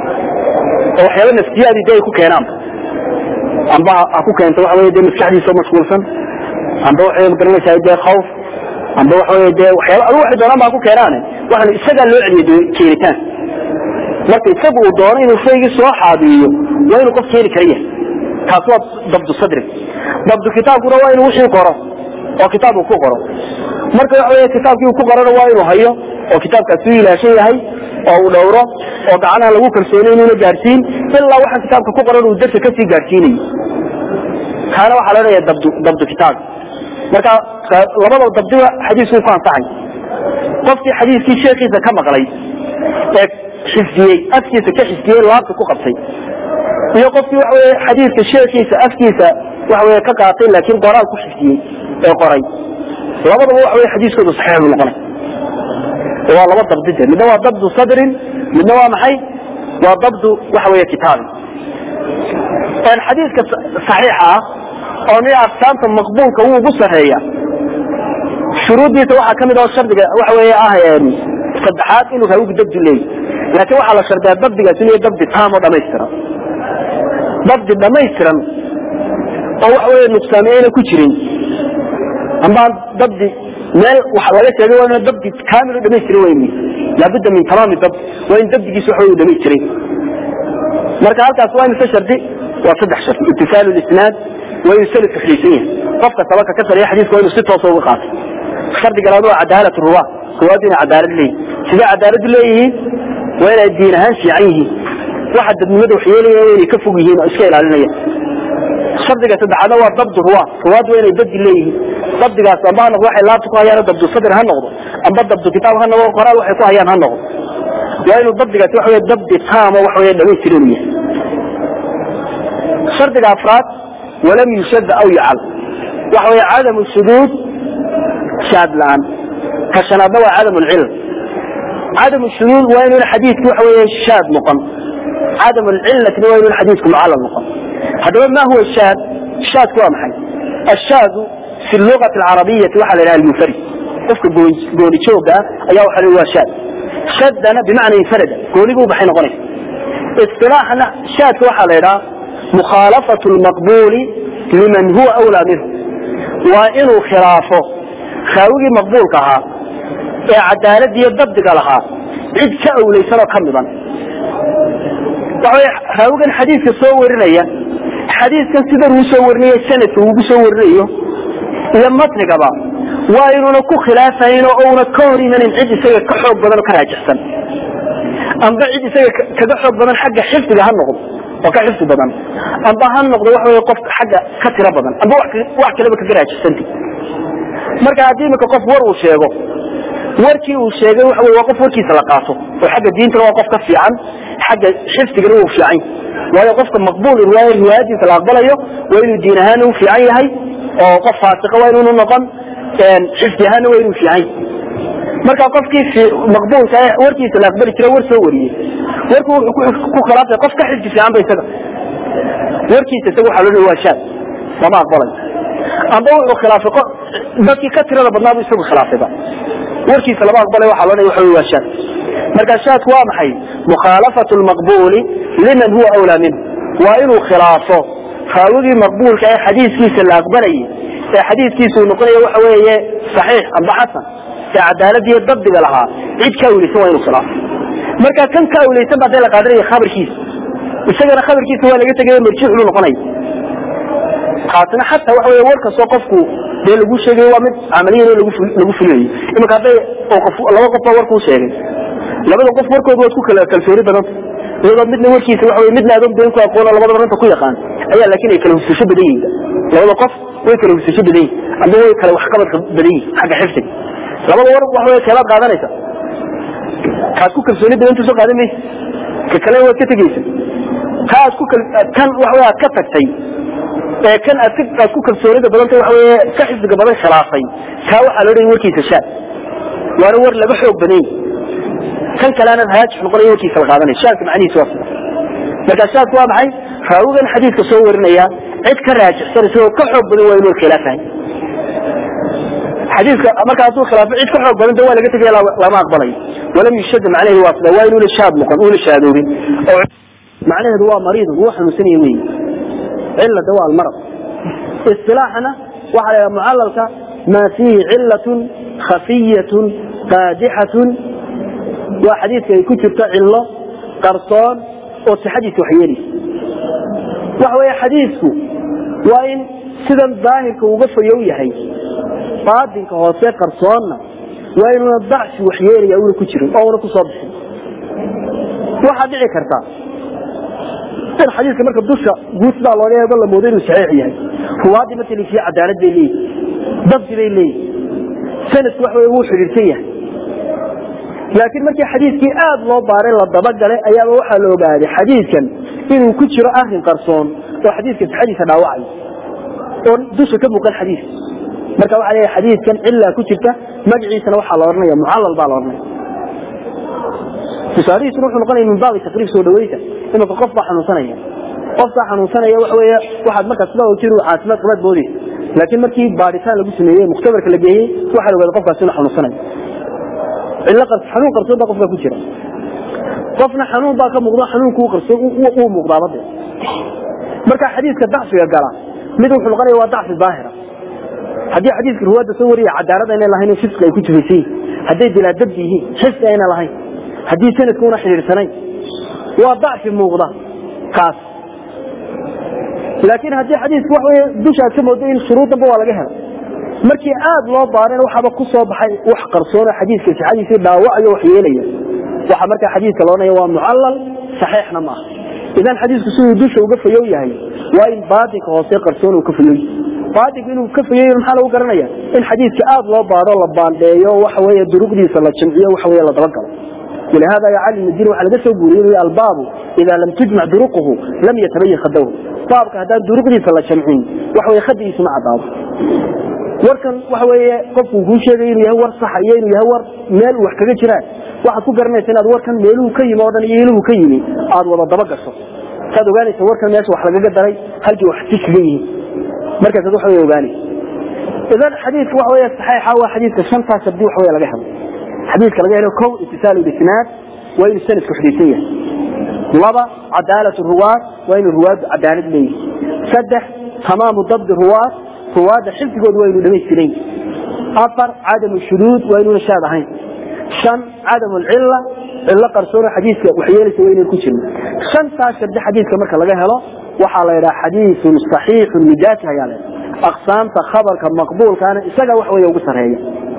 [SPEAKER 1] oo waxyaabo nafsiyaadii ay ku keenaan amba aku keento waxa weeye maskaxdiisa mashquulsan amba waxa magaranaysaa dee khawf amba waxa weeye dee waxyaabo aad wax doonaan baa ku keenaan waxaan isaga loo celiyay keenitaan marka isagu uu dooray inuu shaygii soo xaadiyo waa inuu qof keeni kariya taas waa dabdu sadri dabdu kitaabkuna waa inuu wixii qoro oo kitaabku ku qoro marka waxa weeye kitaabkii ku qorana waa inuu hayo oo kitaabkaas uu ilaashay yahay oo uu dhowro oo gacanaha lagu kalsoonay inuu gaarsiin ilaa waxa kitaabka ku qoran uu dadka ka sii gaarsiinay kana waxa la leeyahay dabdu dabdu kitaab marka labada dabdiga xadiisku ku ansaxay qofkii xadiiskii sheekhiisa ka maqlay ee xifdiyay afkiisa ka xifdiyay laabta ku qabtay iyo qofkii waxa weeye xadiiska sheekhiisa afkiisa waxa weeye ka qaatay laakiin qoraal ku xifdiyay ee qoray labada waxa weeye xadiiskoodu saxiix uu noqonay waa laba dabdid midna waa dabdu sadrin midna waa maxay waa dabdu waxa weeye kitaab aan xadiiska saxiixa oo ni afsaanta maqbuulka uu ugu sareeya shuruudiisa waxa kamid ah shardiga waxa weeye ah saddexaad inuu hawo dabdu leeyahay laakiin waxa la shardiyaa dabdigaas inuu dabdi taam oo dhameystiran dabdi dhameystiran oo waxa weeye nuqsaamiyayna ku jirin أما ضبط مال وحوالي شيء وأنا ضبط كامل ودميشري ويني لابد من تمام الضبط وين ضبط يسوي ودميشري مركز هالك أسوأ مستشر دي وصدح شر اتصال الإسناد ويسال التخليصية قفك طبقة كسر أي حديث وين ستة وصوغات خرج قالوا عدالة الرواة سوادين عدالة لي سيدا عدالة لي وين الدين هانش يعيه واحد من مدو حيالي وين يكفوا بهين أشكال علينا شرطك تدعى هو ضبط الرواة سواد وين يبدل ليه ضبط قاس أما أنا واحد لا تقول هيا ضبط صدر هالنقطة أما ضبط كتاب هالنقطة وقرأ واحد يقول هيا هالنقطة وين ضبط قاس واحد ضبط تام وواحد يدعي سريرية شرطك أفراد ولم يشد أو يعل واحد عدم الشذوذ شاد الآن كشنا ضوى عدم العلم عدم الشذوذ وين الحديث واحد شاد مقام عدم العلة وين الحديث معلم مقام هذا ما هو الشاذ الشاذ هو محل الشاذ في اللغة العربية وحل لها المفرد قفك قولي شوقة أيها وحل هو الشاذ شاذنا بمعنى ينفرد قولي قول بحين غني اصطلاحنا الشاذ وحل لها مخالفة المقبول لمن هو أولى منه وإنه خلافه خاوي مقبول كها عدالة يضبط لها عد كأولي سنة كمضا خاوي الحديث يصور لي حديث كان سيدر وصورني السنة وصورنيه لما تنقبا وإنه نكو خلافين أو نكوري من العد سيئة كحب بدن وكراجحسن أم بعد سيئة كحب بدن حق حفظ هالنقض وكحفظ بدن أم بهالنقض وحوه يقف حق كتر بدن أم بوحك لبك كراجحسن مركا عديمك قف ورو شيغو وركي وشيغو وحوه وقف وركي سلقاته وحق الدين ترى وقف كفي عن حق حفظ قلوه في عين وهي قفك مقبول الرواية الهوادي في الأقبلية وإنه دينهانه في عينها وقف فاسقة وإنه نظام كان حفظهانه وإنه في عين مركا قفك في مقبول وركي في الأقبلية ترى ورسوريه وركو خلافة قفك حفظ في عين بيسابة وركي تسوي حلوله هو الشاب وما أقبلي أنضوء خلافة بكي كثير لبنابه يسوي خلافة بقى وركي في الأقبلية وحلوله يحلوه هو الشاب مركا الشاب وامحي مخالفة المقبول لمن هو أولى منه وإنه خلافه خاوي مقبول كأي حديث كيس الأقبلي كأي حديث كيس ونقلي وحوية صحيح أم حسن كعدالة دي الضبط لها عيد كاولي سوى إنه خلاف مركا كان كاولي سبع ذلك قادرية خبر كيس وسجل خبر كيس هو اللي قلت جاي مرجع له نقلي خاطنا حتى وحوية وركا سوقفكو ده اللي جوش جاي وامد عمليا اللي جوش اللي جوش ليه إما كذا وقف الله وقف وركو شيء labada qof warkooda waa isku kala kalsooni badan iyadoo midna warkiisa waxa weeye midna adoon been ku aqoon labada maranta ku yaqaan ayaa laakiin ay kala husasho badan yihiin labada qof way kala husasho badan yihiin ama way kala wax qabad badan yihiin xagga xifdiga labada war waxa weeye kala qaadanaysa kaas ku kalsooni badan intuu soo qaadanay ka kale waa ka tagaysa kaas ku kan waxa weeye ka tagtay ee kan aad ku kalsoonida badan waxa weeye ka xifdiga badan khilaafay ka waxa loo dhigay warkiisa shaad waa war laga xoog badan kan kalaana haaj noqonayo warkiisa la qaadanay shaadka macnihiisu waa marka shaadku waa maxay raawigan xadiiska soo warinaya cid ka raajixsan isagoo ka xoog badan waa inuu khilaafahay xadiiska marka hadduu khilaafo cid ka xoog badan waa laga tagay lama aqbalay wala yashad macnaheedu waa sida waa inuu la shaad noqon uu la shaadoobin oo macnaheedu waa mariid uu xanuunsan yahay cilla dawa al-marad istilaahana waxa la mu'allalka ma fihi illatun khafiyatun qaadihatun wa xadiiska ay ku jirto cillo qarsoon oo saxadiisu waxyeeli waxa weeye xadiisku waa in sidan daahirka uga fayow yahay qaadinka hoose qarsoonna waa inuu dacsi waxyeelaya uu ku jiro oo uu ku soo bixin waxa dhici karta in xadiiska marka dusha guusda loo leeyahay la moodo inuu saxiix yahay huwaadi markii fi cadaalad bay leeyahay dabti bay leeyahay sanadku waxa uu xiriirsan yahay laakiin markii xadiiskii aad loo baaray la daba galay ayaa waxa la ogaaday xadiiskan inuu ku jiro arrin qarsoon oo xadiiska saxiixa dhaawacay oo dusha ka muuqan xadiis marka waxa leeyahay xadiiskan illa ku jirta magaciisana waxa la oranayaa mucallal baa la oranayaa تصاريح نروح نقول من بعض تقريب سو دويته إنه قف حنوسنية قف حنوسنية وحوية واحد ما كسبه وكيرو عاصمة قبل بودي لكن مركي باريسان لو سميه مختبر كله جاي واحد ولا قف كسبه حنوسنية إلا قف حنون قرصه بقف كوجرة قفنا حنون بقى مقدار حنون كو قرصه وهو مقدار بده مركا حديث كضعف يا جرا مدو في الغري وضعف الظاهرة حديث حديث هو تصوري عدالة إن الله هنا شفت لو كنت فيه حديث بلا دبيه شفت إن الله هنا حديث سنة تكون حرير سنين وضعف الموضة قاس لكن هذه حديث وحوي دوشة كما دين شروط بوالا جهة مركي عاد الله بارين وحبا قصة بحي وحقر صورة حديث كيس حديث لا وعي وحيالية وحمركي حديث كالوانا يوى معلل صحيحنا معه إذن حديث كسوه دوشة وقف يوي هاي وإن بادك وصيقر صورة وقف يوي بادك إنه وقف يوي المحالة وقرنية إن حديث كعاد الله بارين الله بارين وحوي الدروق دي صلى الشمعية وحوي الله توقع ولهذا يعلم الدين وعلى ذلك يقول الباب إذا لم تجمع دروقه لم يتبين خدوه بابك هذا دروق دي صلى الشمعين وحوي خد يسمع باب وركن وحوي قف وقول شيء يهور صحيين ويهور مال وحكاية جيران واحد كو قرنيت inaad warkan meeluu ka yimo odan yeeluu ka yimi aad wada daba gasho saad ogaanaysa warkan meesha wax laga daray halkii wax tiskiin marka dad waxa ogaanay idan xadiis waxa weeye saxiixa waa xadiiska shanta sabdi waxa weeye laga helo xadiiska laga helo kow ittisaalu bisnaad wa in sanad xadiisiya laba cadaalatu ruwaat wa in ruwaat cadaalad leeyahay saddex tamaamu dabd ruwaat ruwaat xifdigood waa inuu dhameystireen afar عدم الشذوذ wa inuu shaadahayn شن عدم العلة إلا قرصورة حديث وحيالي سوين الكتل شن تاشد حديث كمركة لقاها له وحالا إلى حديث صحيح نجاتها يعني أقسام تخبر كمقبول كان إساقا وحوية وقصر هي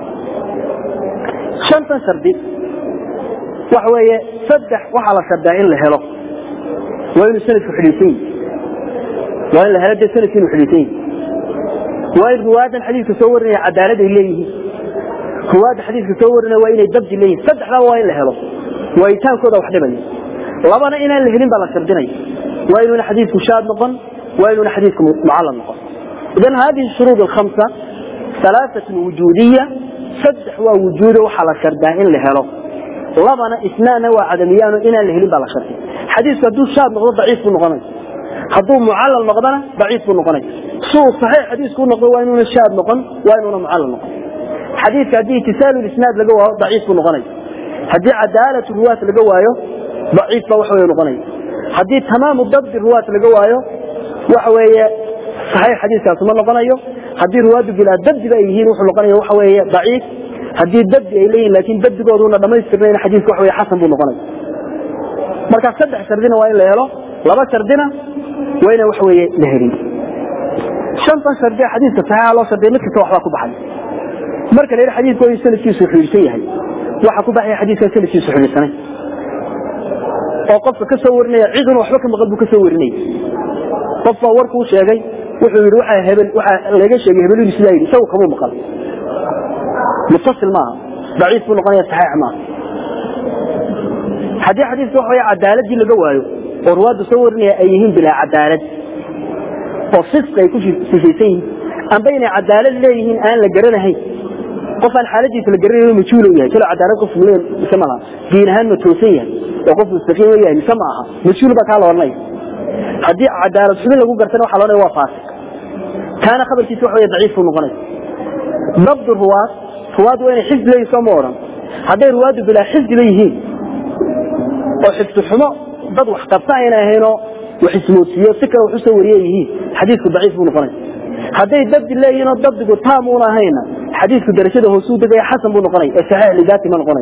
[SPEAKER 1] شن تشرد وحوية صدح وحالا شدائن لهلا وإن سنة حديثين وإن لهلا سنة حديثين وإن رواد الحديث تصورني عدالته إليه هو هذا حديث تصورنا وين يدبج ليه صدق لا وين لهله ويتان كذا وحده بني لبنا إنا اللي هنين بلا سردني وين حديث مشاد نقن وين حديث معلن نقن إذن هذه الشروط الخمسة ثلاثة وجودية صدق ووجوده وحلا سردائن لهله لبنا اثنان وعدميان إنا اللي هنين بلا سردني حديث بدو شاد نقن ضعيف بالنقن حضو معلن نقن ضعيف بالنقن سوء صحيح حديث كون نقن وين شاد نقن وين معلن نقن حديث هذه اتصال الاسناد لجوه ضعيف ونقني هذه عدالة الرواة لجوه ضعيف وحوي نقني هذه تمام الضبط الرواة لجوه وحوي صحيح حديث كاسم نقنيه هذه الرواة بلا ضبط بأيهين وحوي وحوي ضعيف هذه الضبط إليه لكن ضبط قولنا لما يسترين حديث وحوي حسن بنقني مركز صدق سردنا وين لا يلا لما سردنا وين وحوي نهري شنطة سردي حديث صحيح الله سردي مثل توحى كوب حديث marka la xadiidku ay sanadkiisu xiriirsan yahay waxa ku baxay xadiiska sanadkiisu xidhiidhsanay oo qofka ka soo warinaya ciduna waxba ka maqal buu ka soo warinay qofka warku sheegay wuxuu yiri waxa hebel waxa laga sheegay hebel inuu sidaa yiri saw kama maqal muttasil ma ضعيف buu noqonaya saxiix ma hadii xadiis waxa ay cadaalad laga waayo oo ruwaadu soo warinaya ay yihiin bila cadaalad oo fisqay ku sifaysan aan bayna cadaalad leeyihiin aan la garanahay qof aan xaaladiisa la garanayo majhuul yahay kala cadaalad qof leeyahay samala diinahan ma toosan yahay oo qof mustaqiim yahay samaaha majhuul ba kala warnay hadii cadaalad xubin lagu gartana waxa loo waa faasiq kana khabarkiisu waxa ay daciif u noqonay nabd ruwaad ruwaad weyn xisb leeyso mooran haday ruwaadu bila xisb leeyihiin oo xisb xumo dad wax qabtaan ahayno wax ismoosiyo si kale wuxuu soo wariyay xadiisku daciif uu noqonay haday dad leeyino dadku taamuuna ahayna xadiisku darajada hoos u degay xasan buu noqonay ee saxiix lidaati ma noqonay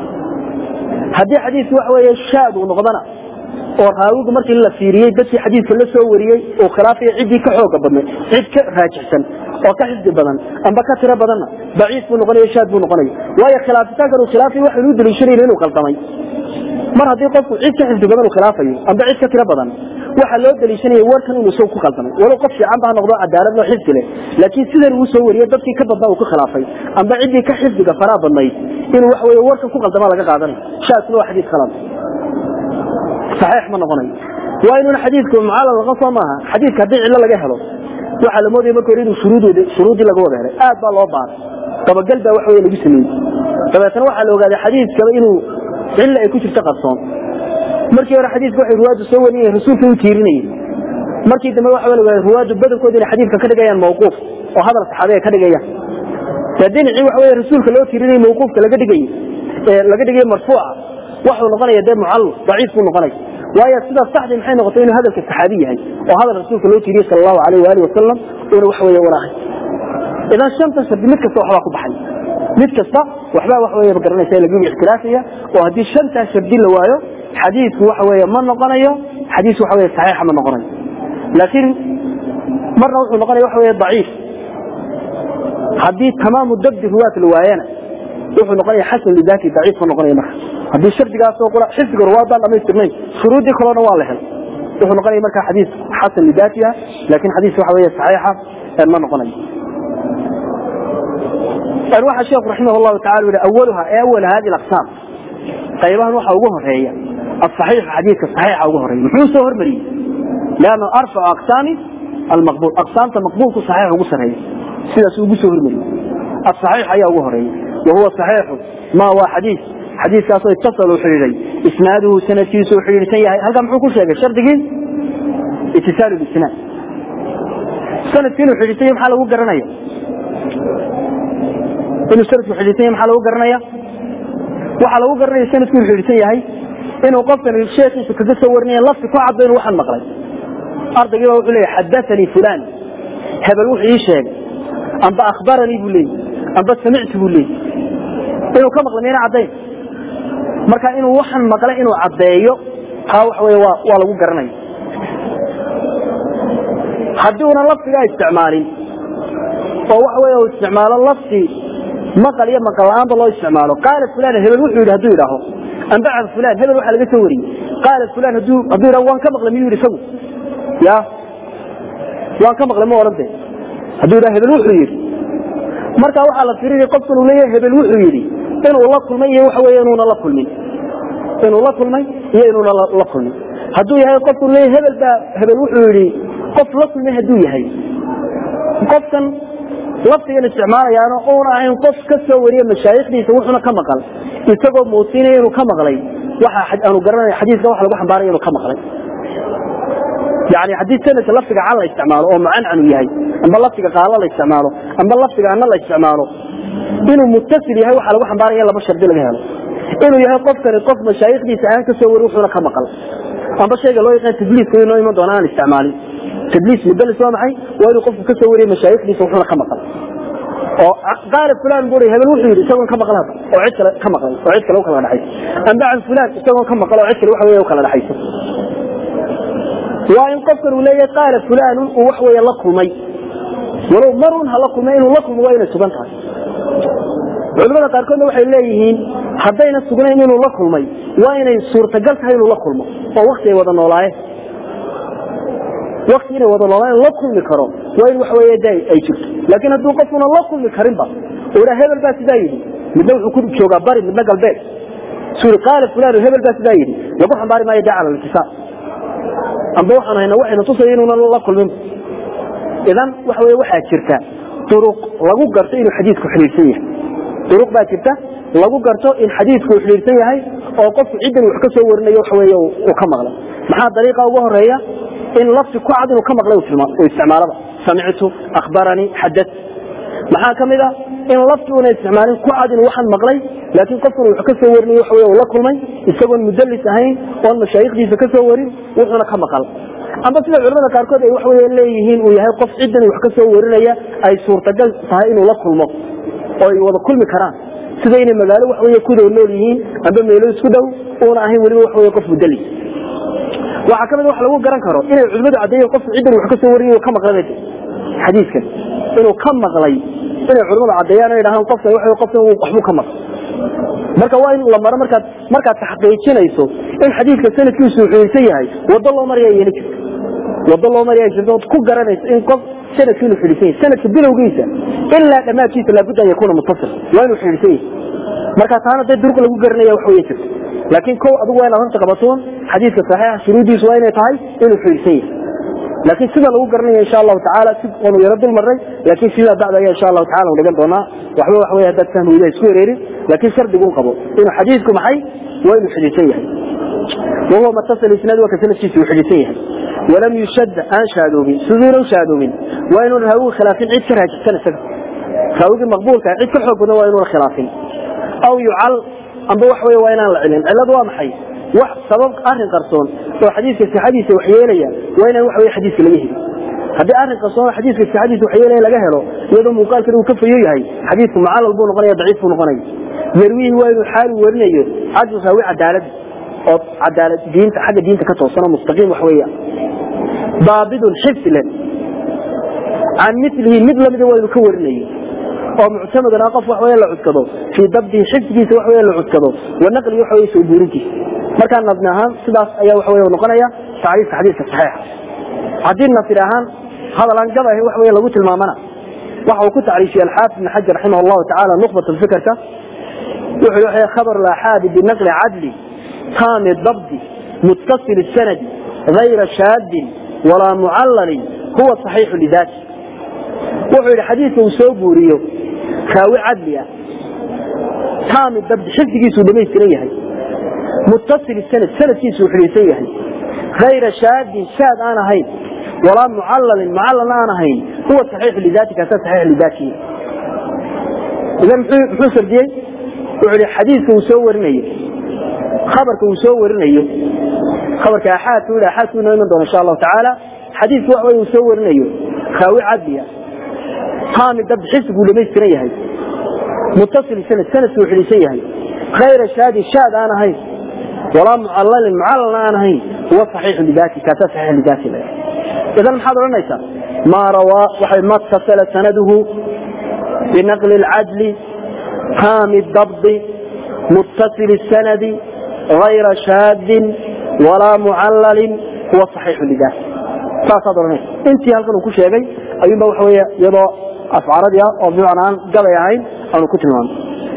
[SPEAKER 1] hadii xadiis wax weeye shaad uu noqdana oo raawigu markii la fiiriyay dadkii xadiiska la soo wariyay oo khilaafay cidii ka xoog badan cid ka raajixsan oo ka xisbi badan amba ka tira badan daciif buu noqonay shaad buu noqonay waayo khilaafitaanka uu khilaafay waxa uu daliishanay inuu qaldamay mar hadii qofku cid ka xisbi badan uu khilaafayo amba cid ka tira badan waxa loo daliishanay warkan inuu soo ku qaldamay walo qof fiican baa noqdo cadaalad loo xisbi leh laakiin sidoo uu soo wariyay dadkii ka badnaa uu ku khilaafay amba cidii ka xisbiga faraa badnayd inuu wax weeye warkan ku qaldama laga qaadanay shaadna waa xadiis khalad صحيح ما نقولي وإنه حديثكم معلل الغصة معها حديث كبيع إلا لجاه له وحلا مودي ما كوريدو شروط شروط اللي جوه ده آد بالله بعض طب الجلد وحوي اللي بيسمين طب تروح لو قال حديث كما إنه إلا يكون تقصون مركي ورا حديث واحد رواد سواني رسول في كيرني مركي دم واحد ولا رواد بدل كود الحديث كده جاي موقوف وهذا الصحابي كده جاي فدين عي وحوي رسول كله كيرني موقوف كلا كده جاي لا كده جاي مرفوع واحد نقني ده معلق ضعيف نقني وهي سيده صحدي maxay noqotay in hadalka saxaabi yahay oo hadal rasuulka loo tiriyay sallallahu alayhi wa alihi wasallam oo wax weeye waraahay idan shanta shad mid kasta waxa ku baxay mid kasta waxba wax weeye garanaysa lagu ikhtilaafiya oo hadii shanta shad la waayo xadiisku waxa weeye ma noqonayo xadiis waxa weeye saxiix ma noqonayo laakiin marna wuxuu noqonayo waxa weeye daciif hadii tamaamu dabd ruwaat alwaayana wuxuu noqonayo hasan lidaki daciif noqonayo marka hadii shardigaas oo qura xisbiga ruwaada lama istirnay shuruudi kalena waa la hel wuxuu noqonay marka xadiis hasan lidaatiha laakiin xadiis waxa weeye saxiixa ma noqonayo tan waxa sheekh rahimahullah ta'ala wada awwalaha awwal hadi al-aqsam qaybahan waxa ugu horeeya الصحيح حديث الصحيح ugu horeeya muxuu soo hormari laana arfa aqsami al-maqbul aqsam maqbul ku saxiix ugu sareeya sidaas ugu soo hormari الصحيح ayaa ugu horeeya وهو صحيح ما هو حديث حديث كاسو اتصل وحريري اسناده سنتيسو وحريرتي هل كان محو كشيغ شرطين اتصال بالسناد سنتين وحريرتي maxaa lagu garanaya inuu sanad وحريرتي maxaa lagu garanaya waxa lagu garanaya sanadkii وحريرتي yahay inuu qofkan sheekhiisa kaga soo warnay lafti ku cadeyn waxan maqlay ardayga wuxuu leeyahay hadathani fulan hebel wuxuu ii sheegay amba akhbarani bulay amba sami'tu bulay inuu ka maqlay meena cadeyn marka inuu waxan maqlay inuu cadeeyo ha wax weey waa waa lagu garanay hadii una laftiga isticmaalin oo wax weey uu isticmaalo lafti maqal iyo maqal aan loo isticmaalo qaal fulan hebel wuxuu yiri haduu yiraahdo an ba'd fulan hebel waxa laga soo wariyay qaal fulan haduu haduu yiraahdo waan ka maqlay miyuu isagu ya waan ka maqlay ma orantay haduu yiraahdo hebel wuxuu yiri marka waxa la fiiriyay qofku uu leeyahay hebel wuxuu yiri inuu la kulmay iyo waxa weeye inuu la kulmin inuu la kulmay iyo inuu la kulmin haduu yahay qofku leeyahay hebel ba hebel wuxuu yiri qof la kulmay haduu yahay qofkan laftiga isticmaalayaan oo aan qof ka soo wariyo mashaayixdiisa wuxuna ka maqal isagoo muusinay inuu ka maqlay waxa aanu garanay xadiiska waxa lagu xambaaray inuu ka maqlay يعني حديث سنة لفظ على استعماله أو معن عنه يهي أما لفظ قال الله استعماله أما لفظ عن الله استعماله إنه متصل يهي وحلا وحن باري يلا بشر دي لغيره إنه يهي قف كان قف مشايخ دي سعان كسور وحنا كمقل أما شيء قال له يقول تدليس كوي نوع من دونان استعمالي تدليس مدلس ومعي وإنه قف كسور مشايخ دي وحنا كمقل قال فلان بوري هذا الوحي يسوون كمقل هذا أو عدك كمقل أو عدك لو كلا نحيس أما عن فلان يسوون كمقل أو عدك لوحي وكلا نحيس وإن قفر ولاية قال فلان وحوى يلقوا مي ولو مرون هلقوا مين ولقوا وين سبنتها علماء قاركون وحي إليهين haddayna sugnayn inuu la kulmay waa inay suurtagal tahay inuu la kulmo oo waqti ay wada noolaayeen waqti inay wada noolaayeen la kulmi karo waa in wax weeye day ay jirto laakiin hadduu qofuna la kulmi karinba oo ila hebel baa sidaa yidhi midna wuxuu ku joogaa bari midna galbeed suuri qaale fulaan hebel baa sidaa yidhi lagu xambaari maayo daa cala alkisaab amba waxaan hayna waxayna tusaya inuuna la kulmin idan waxa weeye waxaa jirta duruq lagu garto inuu xadiidku xiriirsan yahay duruq baa jirta lagu garto in xadiidku uu xiriirsan yahay oo qofku ciddan wax ka soo warinayo waxa weeye uu ka maqlay maxaa dariiqa ugu horeeya in lafti ku cad inuu ka maqlay uu isticmaalaba samictu akhbarani hadath maxaa kamid ah in lafti uu isticmaalin ku cad inuu waxan maqlay laakiin qofku wax ka soo warinayo waxa weeye uu la kulmay isagoo mudallis ahayn oo mashaayikhdiisa ka soo warin wuxuuna ka maqal amba sida culimada qaarkood ay wax weeye leeyihiin uu yahay qof ciddan wax ka soo warinaya ay suurtagal tahay inuu la kulmo oo ay wada kulmi karaan sida inay magaalo wax weeye ku dhow nool yihiin amba meelo isku dhow oona ahayn waliba wax weeye qof mudallis waxa kamid wax lagu garan karo inay culimadu cadeeyeen qof ciddan wax ka soo warinayo ka maqlay xadiiskan inuu ka maqlay inay culimadu cadeeyaan ay dhahaan qofka wax weeye qofka uu waxbu ka maqlay marka waa in la maro marka marka taxqiijinayso in xadiiska sanadkiisu uu xiriirsan yahay wada loo mariyo yeelin jirto wada loo mariyo jirto ku garanayso in qof sanadkiisu xiriirsan yahay sanadka bilowgiisa illa dhamaadkiisa la budda yakuna muttasil waa inuu xiriirsan yahay marka taana dad durq lagu garanaya wax weeye jirto laakiin koow adigu waa inaad qabatoon xadiiska saxiix shuruudiisu waa inay tahay inuu xiriirsan yahay laakiin sida lagu garanayo insha Allah ta'ala si qonu yara dul maray laakiin sida bacda insha Allah ta'ala dhigan doona waxba wax weeye dad fahmo ilaa isku yareerin laakiin shardigu qabo inuu xadiisku maxay waa inuu xiriirsan yahay وهو متصل اسناد وكسل الشيء حديثيه ولم يشد ان شادوبي صدور شادوبي وين هو خلاف عيد كره سنه سنه خاوي مقبول كان عيد كحوق وين هو خلافين او يعل ام wax way waa inaan la cilin cilad waa maxay wax sabab arrin qarsoon oo xadiiska si xadiis wax yeelaya waa inaan wax way xadiiska laga helo hadii arrin qarsoon xadiiska si xadiis wax yeelaya laga helo iyadoo muuqaalka uu ka fayo yahay xadiisku macallal buu noqonaya daciif buu noqonaya yarwihi waa inuu xaal warinayo cadu sawi cadaalad oo cadaalad diinta xagga diinta ka toosan mustaqim wax weeyaa baabid xifl aan mithlihi mid lamid waa inuu ka warinayo oo muctamadana qof wax weeye la cudkado fi dabdi xifdiisa wax weeye la cudkado wa naqli wax weeye soo buurintiisa marka nabnahan sidaas ayaa wax weeye noqonaya taariikh xadiiska saxiix hadii nafir ahaan hadalan gabahay wax weeye lagu tilmaamana waxa uu ku taariikhiyay al-Hafiz ibn Hajar rahimahullah ta'ala nuqbat al-fikrka wuxuu yahay khabar la haadi bi naqli adli تام الضبط متصل السند غير شاذ ولا معلل هو صحيح لذاته وحي الحديث وسو بوريو خاوي عدليه تام الضبط حفظيسو دميستريه متصل السند سندكيسو خليسيه غير شاذ شاذ انا هين ولا معلل معلل انا هين هو صحيح لذاته كذا صحيح لذاته اذا محسر دي وحي الحديث وسو ورنيه خبرك وسوور نيو خبرك احاد ولا احاد انه ان شاء الله تعالى حديث وحوي وسوور نيو خاوي عديه قام دب حسب ولا ميستريهي متصل سنه سنه وحليسيهي غير شادي شاد انا هي ولا معلل معلل انا هي هو صحيح لذاتي كذا صحيح لذاتي اذا محاضرنيسا ما روى وحي ما اتصل سنده بنقل العدل قام الضبط متصل السند غير شاذ ولا معلل هو صحيح لذاته فاصدرني انت halkan ku sheegay ayuba wax weeye yado afcaaradiya oo bimacnaan gabayahayn aan ku tilmaamo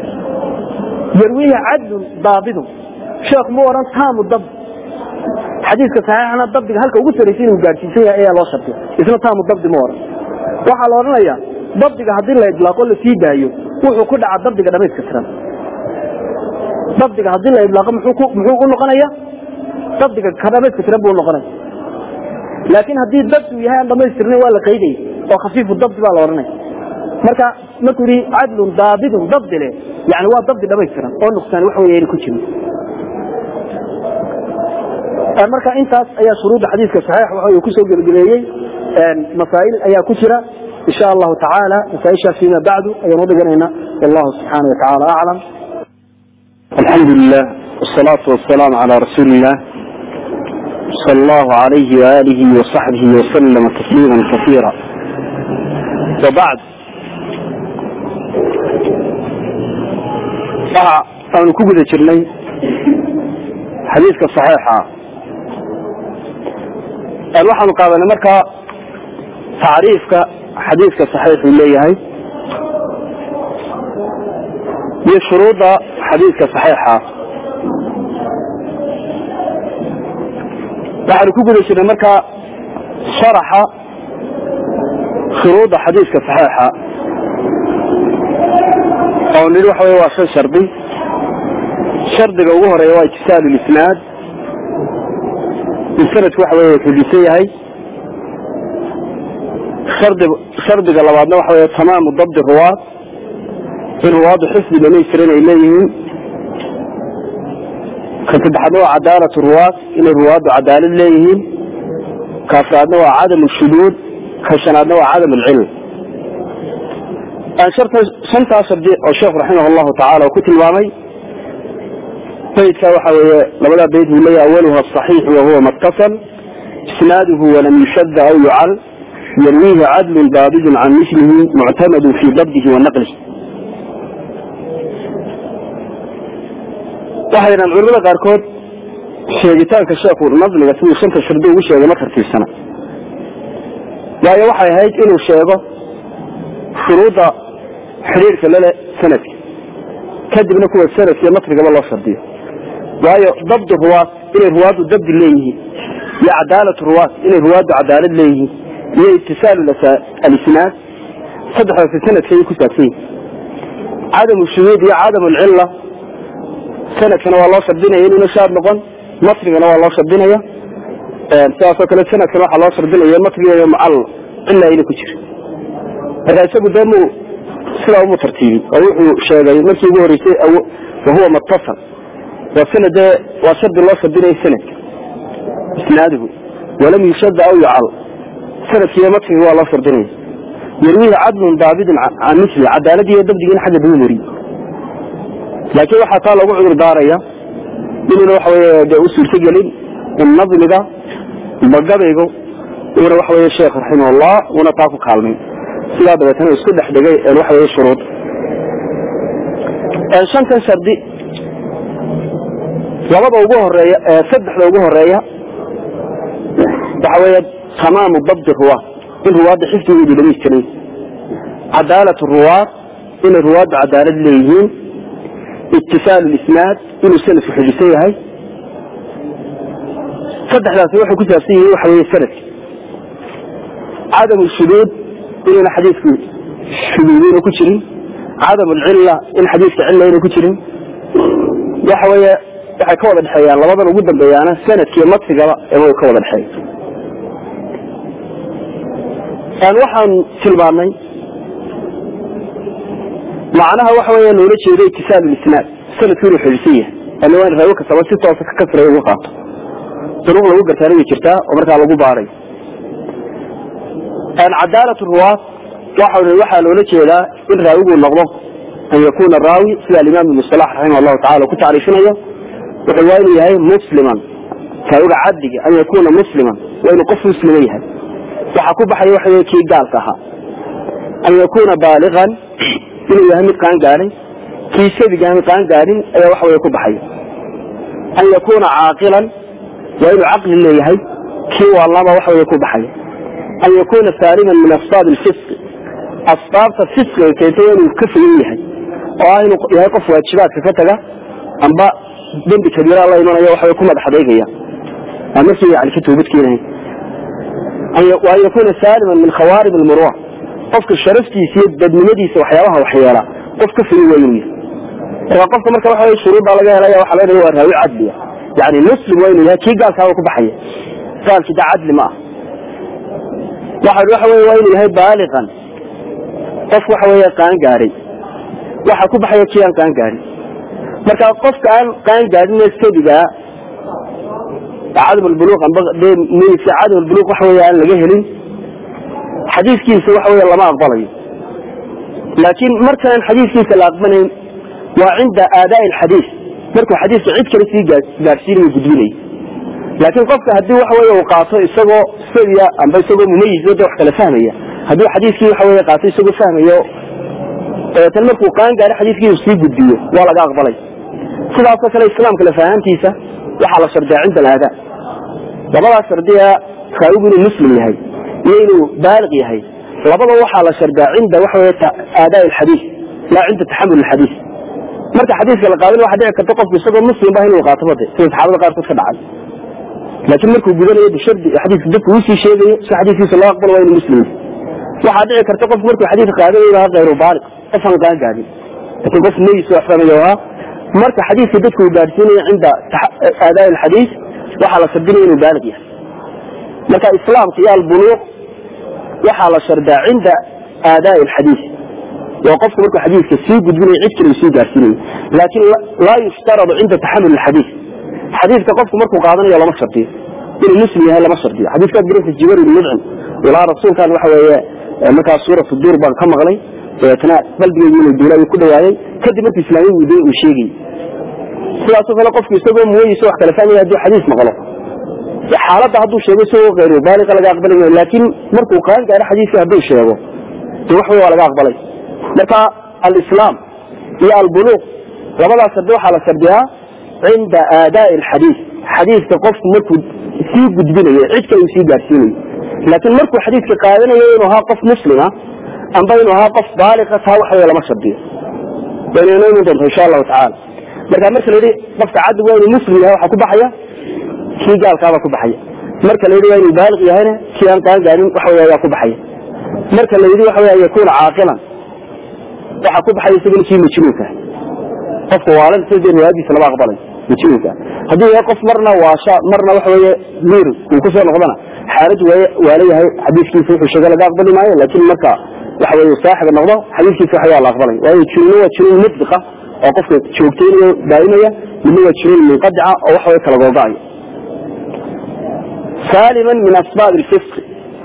[SPEAKER 1] yarwiya adl daabid sheekh mooran taam dab xadiiska saxiixna dabdiga halka ugu sareysiin uu gaarsiisay ayaa loo shartay isna taam dabdi mooran waxa la oranayaa dabdiga hadii la idlaaqo la sii daayo wuxuu ku dhaca dabdiga dhamayska tiran dabdiga hadii la idlaaqo muxuu muxuu u noqonaya dabdiga kadameedka tiran buu noqonaya laakiin hadii dabdu yahay dhameystirnay waa la qeydey oo khafiifu dabdi baa la oranay marka markuu adlun daabidun dabdile yani waa dabdi dhameystiran oo nuqsaan wax weeyay ku jiro marka intaas ayaa shuruud xadiiska saxiix waxa uu ku soo gabagabeeyay masaa'il ayaa ku jira insha Allah ta'ala masaa'isha fiima ba'du ayaan wadagnayna wallahu subhanahu wa ta'ala a'lam
[SPEAKER 2] الحمد لله والصلاة والسلام على رسول الله صلى الله عليه وآله وصحبه وسلم تسليما كثيرا وبعد أنا كوجد شرني حديث الصحيحة الواحد مقابل مركا تعريفك حديثك صحيح اللي هي هي شروط حديثك صحيحة واحد كوجد شرني مركا شرح شروط حديثك صحيحة أو نروح ويواصل شرطي شرطي جوهر يواي اتصال الإسناد السنة واحدة في الجسية هاي شرط شرط جلباتنا واحدة تمام ضبط الرواة الرواة حسب بني يسرين إليهم كتبحثوا عدالة الرواة إلى الرواة عدالة إليهم كافرادنا وعدم الشذوذ كشنادنا وعدم العلم شرط شنت أصدق الشيخ رحمه الله تعالى وكتب الوامي بيت وحوي لبدا بيت اللي أولها الصحيح وهو متصل إسناده ولم يشد أو يعل يرويه عدل ضابط عن مثله معتمد في ضبطه ونقله. واحد من العلماء قال شيءتان كشاف النظم يسوي شنت شردو وش هذا مكر في السنة. لا يوحى هيك إنه شيبه شروط حرير كلا سنة كذب نكون السنة في مطر قبل الله صديه. وهي ضبط الرواة إلى الرواة ضبط الليه يا عدالة الرواة إلى الرواة عدالة الليه هي اتصال الإسناد صدح في سنة في كتابين عدم الشذوذ يا عدم العلة سنة كان والله صدينا يلي نشاد نقول مطر كان والله صدينا يا سواء كانت سنة كان الله صدينا يا مطر يا معل إلا إلى كتير هذا يسبب دمه سلا أمو ترتيبي أو شيء نفسه هو رسي أو وهو متصل والسنة ده وشد الله صدنا السنة إسناده ولم يشد أو يعل سنة قيامته هو الله صدنا يرويه عدل ضابط عن مثل عدالته يدب دين حاجة دون يريد لكن واحد قال أبو عمر دارية إنه وحوي جاوس السجلين النظم ده المجابة يقول إنه وحوي الشيخ رحمه الله ونطاقه كالمين سلادة بتنا يسكت حدقي الوحي الشروط شان كان شردي لبض وجوه الرياء سدح وجوه الرياء بحوية تمام الضبط الرواة الرواة حفظه بدميش كنين عدالة الرواة إن الرواة عدالة ليهين اتصال الإسناد إنه سنة في حديثية هاي سدح لا سيوحي كتابسيه وحوية سنة عدم الشذوذ إن حديث شذوذين وكترين عدم العلة إن حديث علة وكترين يحوي يحوي كوض الحياة الله وضع وجود البيانة سنة كيامات في قراء يحوي كوض الحياة كان وحن سلباني معناها وحوي أنه ليش يريد اتصال الإسناد سنة كيلو حديثية أنه وين غيوك سوى ستة وسك كسر وقاط تروح له وقت هذه كرتا ومرت على أبو باري أن عدالة الرواة وحول الوحى لولك إلى إن راوي النظر أن يكون الراوي سيد الإمام المصطلح رحمه الله تعالى كنت عارفين هي وحوالي هي مسلما فيقول عدك أن يكون مسلما وإن قف مسلميها وحكوب حي وحي كي قال فها أن يكون بالغا إنه يهم كان قاري كي سيد يهم كان قاري أي وحوي يكوب حي أن يكون عاقلا وإن عقل اللي هي كي والله ما وحوي يكوب حي أن يكون سالما من أفصاد الفسق أفصاد الفسق كيتين الكفرية وأن يقف ويتشبات في فترة أنباء بنت كبيرة الله يمنى يوحى يكون بحضيقية النفسي يعني كتب بتكينه وأن يكون سالما من خوارب المروع قفك الشرفتي يسيد بد مديس وحيالها وحيالها قفك في وينيه إذا قفك مركة وحيالي الشروط على جاهة لا وحيالي هو أرهوي عدلية يعني مسلم وينيه كي قال ساوك بحيه قال كده عدل معه واحد وحوي وين هي بالغا قف وحوي قان غاري waxa ku baxay kiyaan qaan gaari marka qofka aan qaan gaarin iskadiga عدم البلوغ عن بين في عدم البلوغ وحوي aan laga helin xadiiskiisa waxa weey lama aqbalayo laakiin markaan xadiiskiisa la aqbanayn waa cinda aadaa الحديث markuu xadiis cid kale si gaarsiinayo gudbinay laakiin qofka hadii waxa weey uu qaato isagoo sariya amba isagoo mumayyiz oo wax kala fahmaya hadii xadiiskii waxa weey qaato isagoo fahmayo tan markuu qaan gaar xadiiskii si gudbiyo waa laga aqbalay sidaasoo kale islaamka lafahantiisa waxaa la shardiyaa cinda alaadaa labadaas shardiya raawigu inuu muslim yahay iyo inuu baaliq yahay labada waxaa la shardiyaa cinda waxa weeye aadaa alxadiis laa cinda taxamul alxadiis marka xadiiska la qaadanayo waxa dhici karta qofku isagoo muslim baa inuu qaato bade sida saxaabada qaarkood ka dhacay laakiin markuu gudanayo bishardi xadiiska dadku uu sii sheegayo si xadiiskiisa loo aqbalo waa inuu muslim waxaa dhici karta qofku markuu xadiiska qaadanayo inuu hayru baaliq qof aan qaan gaadhin laakiin qof neys wax fahmayo waa marka xadiiska dadku uu gaadhsiinayo cinda aadaa alxadiis waxaa la shardinaya inuu baaliq yahay marka islaamka iyo albuluuq waxaa la shardaa cinda aadaa alxadiis waa qofku markuu xadiiska sii gudbinayo cid kale uu sii gaarsiinayo laakiin laa yushtaradu cinda taxamul alxadiis xadiiska qofku markuu qaadanayo lama shardiyo inuu muslim yahay lama shardiyo xadiiskaas garanta jibar ibn mudcim ilaa rasuulkan waxa weeye markaas suuratu duur baan ka maqlay dabeetana qalbigeygu inuu duulay ku dhawaayay kadib markii islaamigu uu uu sheegay sidaasoo kale qofku isagoo muwayiso wax kala fahmaya hadduu xadiis maqlo xaaladda hadduu sheego isagoo hayru baaliqa laga aqbalay laakiin markuu qaan gaaro xadiiska hadduu sheego dee wax waa laga aqbalay marka alislaam iyo albuluuq labadaas hadda waxaa la shardiyaa cinda aadaa'i alxadiis xadiiska qofku markuu sii gudbinayo cid kale uu sii gaarsiinayo laakiin markuu xadiiska qaadanayo inuu ahaa qof muslima amba inuu ahaa qof baaliqa taa waxa weeye lama shardiyo bayna inoo iman doonto insha allahu tacaala marka marka la yidhi qofka caddigu waa inuu muslim yahay waxaa ku baxaya kii gaalkaabaa ku baxaya marka la yidhi waa inuu baaliq yahayna kii aan qaan gaarin waxa weeye ayaa ku baxaya marka la yidhi waxa weeye an yakuuna caaqilan waxaa ku baxaya isagana kii majnuunka qofka waalan sida riwaayadiisa lama aqbalay majnuunka hadduu yahay qof marna waasha marna waxa weeye miir uu ku soo noqdana xaaladu waa leeyahay xadiiskiisa wuxuu sheegay laga aqbali maayo laakiin marka waxa weeye saaxiga noqdo xadiiskiisa waxa waa la aqbalay waayo junuun waa junuun mudbiqa oo qofka joogtaynayo daa'imaya midna waa junuun munqadica oo waxa weeye kala googa'aya saaliman min asbaab alfisq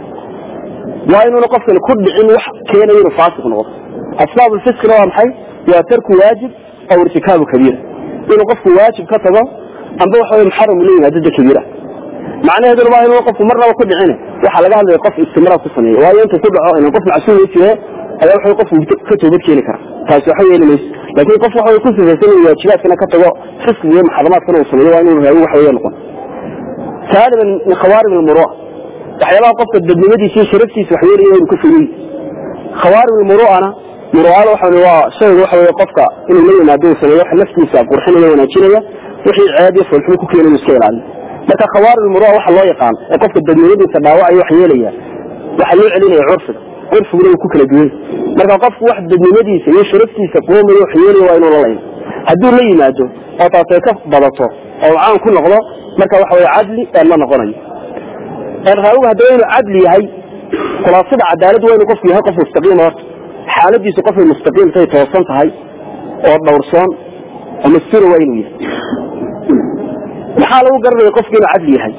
[SPEAKER 2] waa inuuna qofkan ku dhicin wax keenayo inuu faasiq noqdo asbaab alfisqina waa maxay waa tarku waajib aw irtikaabu kabiira inuu qofku waajib ka tago amba waxa weeye muxaram uu leeyahay dadda kabiira macnaheedu waa inuu qofku marnaba ku dhicin waxa laga hadlayo qof istimraar ku sameeyo waayo intuu ku dhaco inuu qof macsuum yahay ayaa waxa qofku ka toobad keeni kara taas waxa yeelanaysa laakiin qof waxa ku sifaysan inuu waajibaadkana ka tago fisq iyo maxadamaadkana uu sameeyo waa inuu raawi waxa weeye noqon ثالثا من خوارم المروءة waxyaalaha qofka dadnimadiisa iyo sharaftiisa wax yeelaya inuu ka fogey khawaarim almuru'ana muru'ada waxa waa shay waxa weeye qofka inuu la yimaado sameeyo wax naftiisa qurxinaya wanaajinaya wixii caadi fulxu ku keenay iska ilaaliyo marka khawaarim almuru'a waxa loo yaqaan ee qofka dadnimadiisa dhaawacayo wax yeelaya waxa loo celinaya curfiga curfiga uu ku kala duwan marka qofku wax dadnimadiisa iyo sharaftiisa qoomayo wax yeelaya waa inuu la leeyahay hadduu la yimaado oo taasay ka badato oo caan ku noqdo marka waxa weeye cadli ee la noqonayo الرأوه هذول عدل هي خلاصة عدالة وين قف فيها قف مستقيم وقت حالة دي قف مستقيم تي توصلت هاي أو الدورسان ومستير وين ويا الحالة وقرر يقف فينا عدل هي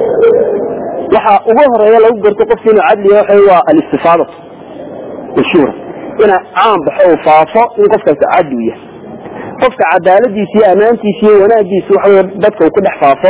[SPEAKER 2] وح وظهر يا لو قرر تقف فينا عدل هو الاستفاضة والشورى هنا عام بحو فاصة يقف عدل ويا قف عدالة دي سي أمانتي سي ونادي سي وحوي بدك وكل حفاظة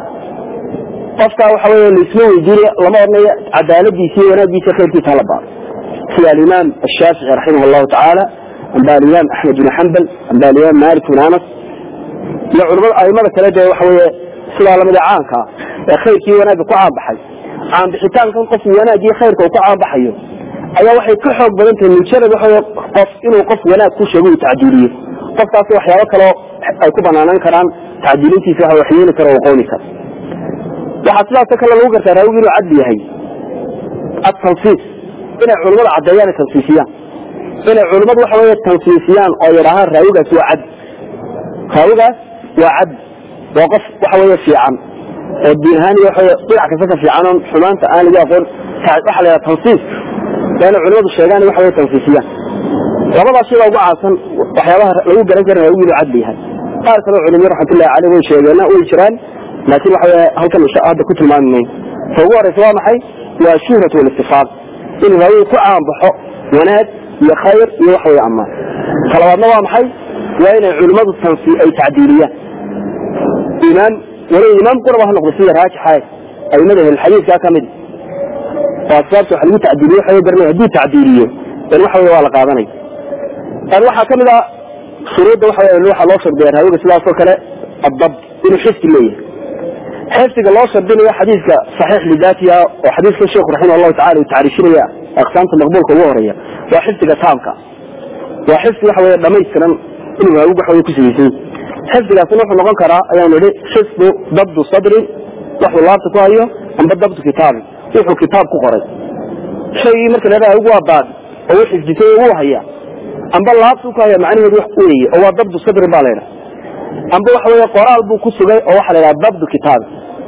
[SPEAKER 2] qofka waxa weeye isla weydiiyay lama ornayo cadaaladiisa iyo wanaaggiisa khayrkiisa la baaro sida al-imam ash-shafi'i rahimahullah ta'ala amba al-imam ahmad bin hanbal amba al-imam malik bin anas iyo culimada aimada kale ee waxa weeye sida lamada caanka ee khayrkii wanaagga ku caabaxay aan bixitaankan qof wanaagii khayrka ku caabaxayo ayaa waxay ka xoog badan tahay mujarrad waxa qof inuu qof wanaag ku sheego tacdiiliyo qofkaas waxyaabo kale ay ku banaanan karaan tacdiilintiisa waxa wax yeeli karo oo qowli karo waxaa sidaas kale lagu gartaa raawigu inuu cadli yahay at-tansiis inay culimada cadeeyaan tansiisiyaan inay culimadu waxa weeye tansiisiyaan oo yiraahaan raawigaas waa cad raawigaas waa cad waa qof waxa weeye fiican oo diinhaan waxa weeye dhinac kasta ka fiican oo xumaanta aan laga aqoon waxa la tansiis inay culimadu sheegaan waxa weeye tansiisiyaan labada shay ugu caasan waxyaabaha lagu garan karo raawigu inuu cadli yahay qaar kale culimadu raxmatullaahi calayhi way sheegeen oo jiraan لكن وحنا هلكن هذا كتر ما مني فهو رسول محي وشهرة والاستفاض إن هو كعام بحق وناد يا خير يوحي عما صلوات الله محي وين علماء التنسيق أي تعديلية إمام ولا إمام قربة نقصية هاش حاجة أي مده الحديث كا كمد فأصابته حديث تعديلية حيقدر له حديث تعديلية الوحي ولا قاضني الوحي كمد شروط waxa weeye waxa loo shardiyaa raawiga sidaas oo kale adab inuu xifdi leeyahay xifdiga loo shardinayo xadiiska saxiix lidaatiya oo xadiiska sheekhu raximahullahu ta'ala uu taariishinaya aqsaamta maqbuulka ugu horeeya waa xifdiga taamka waa xifdi waxa weeye dhamaystiran inuu raawiga waxa ku sameeyay xifdigaas wuxuu noqon karaa ayaan nidhi xifdu dabdu sadri wuxuu laabta ku hayo amba dabdu kitaabi wuxuu kitaab ku qoray shay marka la raawigu waa baad oo xifdisay uu haya amba laabtu ku haya macnaheedu wax weeye oo waa dabdu sadri baa leeyahay amba waxa weeye qoraal buu ku sugay oo waxa la yiraahdaa dabdu kitaab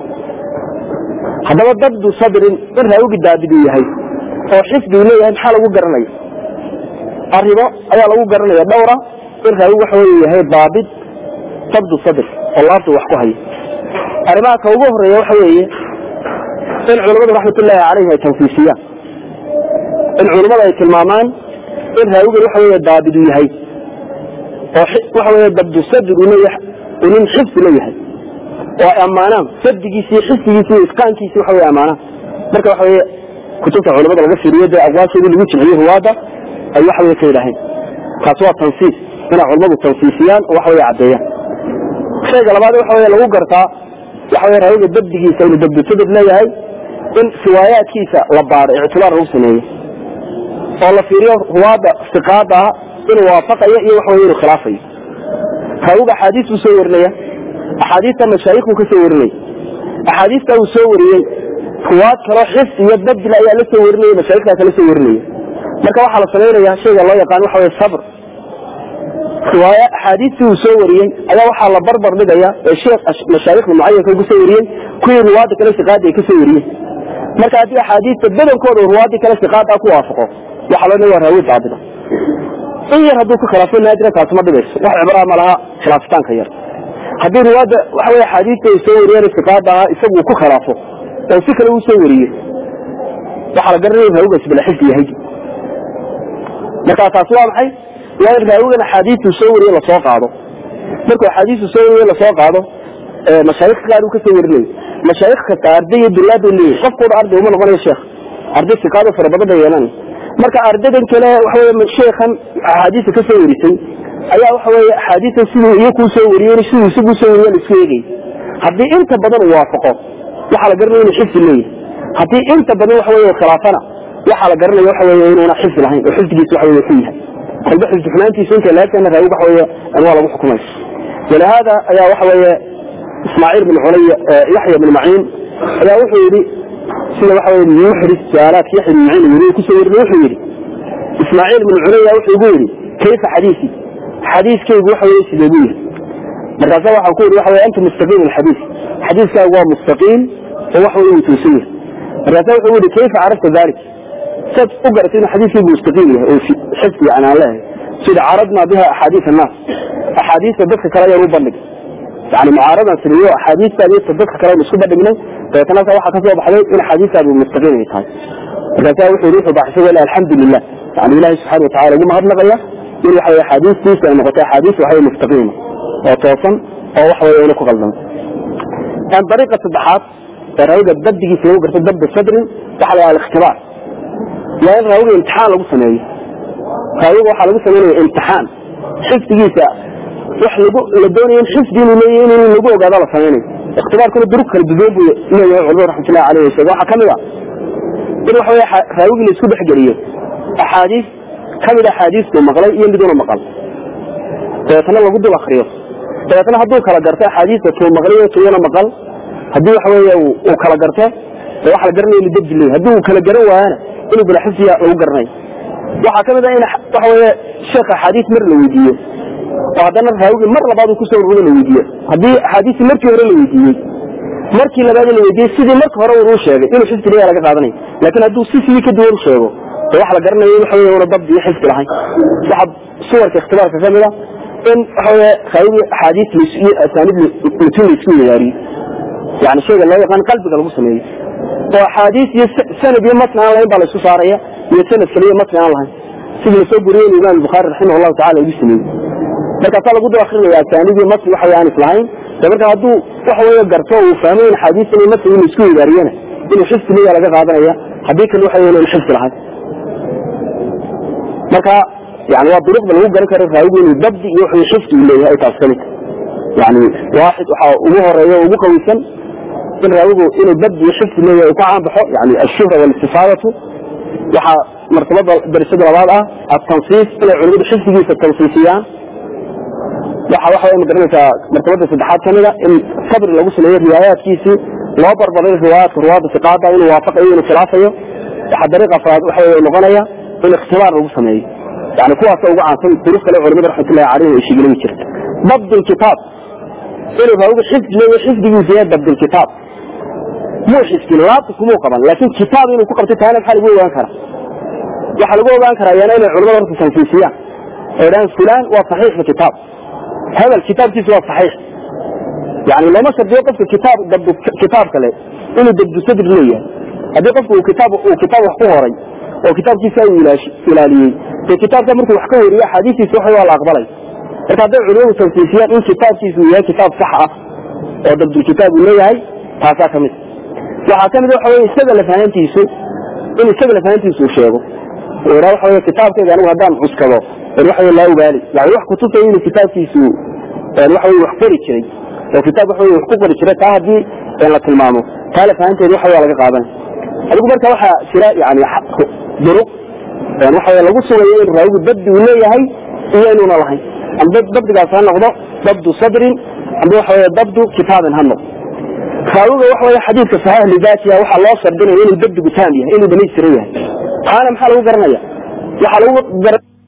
[SPEAKER 2] hadaba dabdu sadrin in raawigu daabid yahay oo xifdi leeyahay maxaa lagu garanayaa arrimo ayaa lagu garanayaa dhowra in raawigu waxa weeye yahay daabid dabdu sadr oo laabtu wax ku haya arrimaha ka ugu horeeya waxa weeye in culimadu raxmatullaahi calayhi ay tanfiisiyaan in culimadu ay tilmaamaan in raawigu waxa weeye daabid yahay oo waxa weeye dabdu sadr leeyahay in xifdi leeyahay oo amaanaan saddigiisa xifdigiisa isqaankiisa waxa weeye amaanaan marka waxa weeye kutubta culimada laga fiiriyo ee aqwaasheedu lagu jilciyo ruwaada ay waxa weeye ka yiraahdeen kaas waa tanfiis ina culimadu tanfiisiyaan oo waxa weeye cadeeyaan shayga labaad waxa weeye lagu gartaa waxa weeye raawiga dabdigiisa inuu dabdu sadr leeyahay in riwaayaadkiisa la baaro ictibaar lagu sameeyo oo la fiiriyo ruwaada istiqaada inuu waafaqayo iyo waxa weeye inuu khilaafayo raawiga xadiis uu soo warinaya axaadiista mashaayikhu ka soo warinay axaadiista uu soo wariyay ruwaad kale xis iyo dabdil ayaa la soo warinay mashaayikha kale soo warinay marka waxa la sameeyaa shayga loo yaqaan waxa weeye sabr riwaaya axaadiistii uu soo wariyay ayaa waxa la barbar dhigaya ee sheekh mashaayikh muayyanka ku soo wariyay kuwii ruwaad kale siqaad ay ka soo wariyay marka hadii axaadiista badankooda ruwaad kale siqaad ku waafaqo waxa la leeyahay raawi daabida in yar haduu ku khilaafo naadira taas ma dhigayso wax cibra ma laha khilaafitaanka yar hadii ruwaada waxa weeye xadiiska ay soo wariyeen istiqaada isagu ku khilaafo oo si kale uu soo wariyay waxa la garanayaa raawiga isbila xifdi yahay marka taas waa maxay waa raawiga xadiisku soo wariyay la soo qaado marka xadiisku soo wariyay la soo qaado ee mashaayikh qaar uu ka soo wariyay mashaayikh ka arday bilaad leey qofkooda arday uma noqonayo sheekh arday istiqaada farabada yeelan marka ardaydan kale waxa weeye sheekhan xadiiska ka soo warisay ayaa waxa weeye xadiiska sidoo iyo ku soo wariyay sidoo isugu soo wariyay isku eegay hadii inta badan waafaqo waxa la garanayaa inuu xifdi leeyahay hadii inta badan waxa weeye khilaafana waxa la garanayaa waxa weeye inuu xifdi lahayn oo xifdigiisu waxa weeye ku yahay qalbi xifdi xumaantiisa inta la kana raawiga waxa weeye anwaa lagu xukumay walaada ayaa waxa weeye ismaaciil bin ulayya yahya bin ma'in ayaa wuxuu yiri sida waxa weeye muxris su'aalaat yahya bin ma'in yiri ku soo wariyay wuxuu yiri ismaaciil bin ulayya wuxuu yiri kayfa xadiisi xadiiskaygu waxa weeye sidee buu markaas waxa ku yiri waxa weeye anta mustaqim alhadith xadiiska waa mustaqim oo waxa weeye tuusiyo markaas wuxuu yiri kayfa arafta dalik sad ugartin xadiiskaygu mustaqim yahay oo xifdi ana allah sida aradna biha ahadith الناس ahadith dadka kale ay u bandhig يعني معارضة سرية أحاديث ثانية تدق كلام مسكوبة دقنا فيتناسى واحد كسوة بحلين إن حديث أبو المستقيم يتحاي فكذا وحي روح وبحثه ولا الحمد لله يعني الله سبحانه وتعالى يوم هذا لغاية يقول حي حديث تيسى أنه قطع حديث وحي مستقيمة وتوصن أو وحي يقولك غلطا كان طريقة الضحات رأيك الدبجي في وقت الدب الصدر تحلى على الاختبار يعني رأيك امتحان لابو سنوية رأيك وحا لابو سنوية امتحان حفت جيسا وحلقوا لدوني الحفظ دين اللي اللقوا قاعد الله فهمني اختبار كل الدروك البذوب اللي علماء رحمة الله عليه وسلم حكمها يروح ويا راوي اللي يسكب حجريه احاديث كامل احاديث ومقال ين بدون مقال فيتنا لو قدوا اخريه فيتنا هدو كلا غرته احاديث تو مقاليه تو ينا مقال هدو waxa weeye uu kala gartay waxa la garanay in dib leey hadu kala garan waana inuu bila xifdiya uu garanay waxa kamid ah in waxa weeye sheekh xadiis mar la weydiiyo وهذا الراوي مر لبعض كسر الرجل الوجيه هذه حديث مركي ورا الوجيه مركي لبعض الوجيه سيد مرك ورا وروشه إنه شفت ليه على قاعدني لكن هذا سيسي كدور شيء فواحد قرنا يحوي ورا ضب يحس بالحين صاحب صور اختبار في فمله إن هو خير حديث مسؤول أسانيد مسؤول مسؤول يعني يعني شيء الله يقان قلبك المسلم وحديث سنة بيمتنا الله يبغى السفارية يسنة سلية متنا الله سيد مسؤول قرين الإمام البخاري رحمه الله تعالى يسمي marka taa lagu dakhriyo taanidi masli waxa aan islahayn marka haduu waxa weeye garto oo fahmeen xadiisna masli inuu isku yaariyana inuu xifdi laga qaadanaya hadii kale waxa weeye xifdi lahayd marka يعني وطرق لو قال كره راوي انه دبدي يوحي شفت اللي هي تاسكنت يعني واحد waxa ugu horeeyo ugu qawisan in raawigu inuu debdi shifti leeyahay ku caan baxo yani ashura wal istifadatu waxa martabada darashada labaad ah at-tansiis ila culimada shiftigiisa tansiisiyaan waxa waxa ay magaranaysaa martabada saddexaad kamida in sabr lagu sameeyo riwaayaadkiisa loo barbaro riwaayaadka ruwaada siqaada inuu waafaqayo inuu khilaafayo waxa dariiqa afraad waxa ay noqonaya in ikhtibaar lagu sameeyo يعني كواس ugu caansan duruuf kale culimada raxmatullaahi calayhi ay sheegay jirta dabd kitab inuu raawigu xifd leeyahay xifdigiisa ee dabd kitab muu xifdin laabta kuma qaban laakiin kitab inuu ku qabto taana waxa lagu ogaan karaa waxa lagu ogaan karaa yana inay culimada horta tanfiisiyaan eedan fulan waa sahih fi kitab hada kitabkiisu waa sahih yani lama shardiyo qofka kitab dabd kitab kale inuu dabd sadr leeyahay hadii qofku kitab uu kitab wax ku horay oo kitabkiisa uu ilaaliyay kitabka markuu wax ka wariyo xadiisiisa waxa waa la aqbalay marka haday culimadu tanfiisiyaan in kitabkiisu yahay kitab sax ah oo dabdul kitab uu leeyahay taasa kamid waxa kamid waxa weeye isaga la fahantiisu in isaga la fahantiisu sheego oo waxa weeye kitabkayga anigu hadaan cuskado waxa weeye la ogaali yani wax ku tusay in kitabkiisu waxa weeye wax qori jiray oo kitab waxa weeye wax ku qori jiray taa hadii la tilmaamo taa la fahanteedu waxa laga qaadan adigu marka waxa jira yani duruq يعني waxa lagu sugayo in raawigu dabdi uu leeyahay iyo inuu lahayn amba dabdigaas ha noqdo dabdu sadrin amba waxa dabdu kitaaban ha noqdo raawigu waxa weeye xadiiska sahih lidaatiya waxa loo shardinayo inuu dabdigu taam yahay inuu dhamaystiran yahay taana maxaa lagu garanaya waxa lagu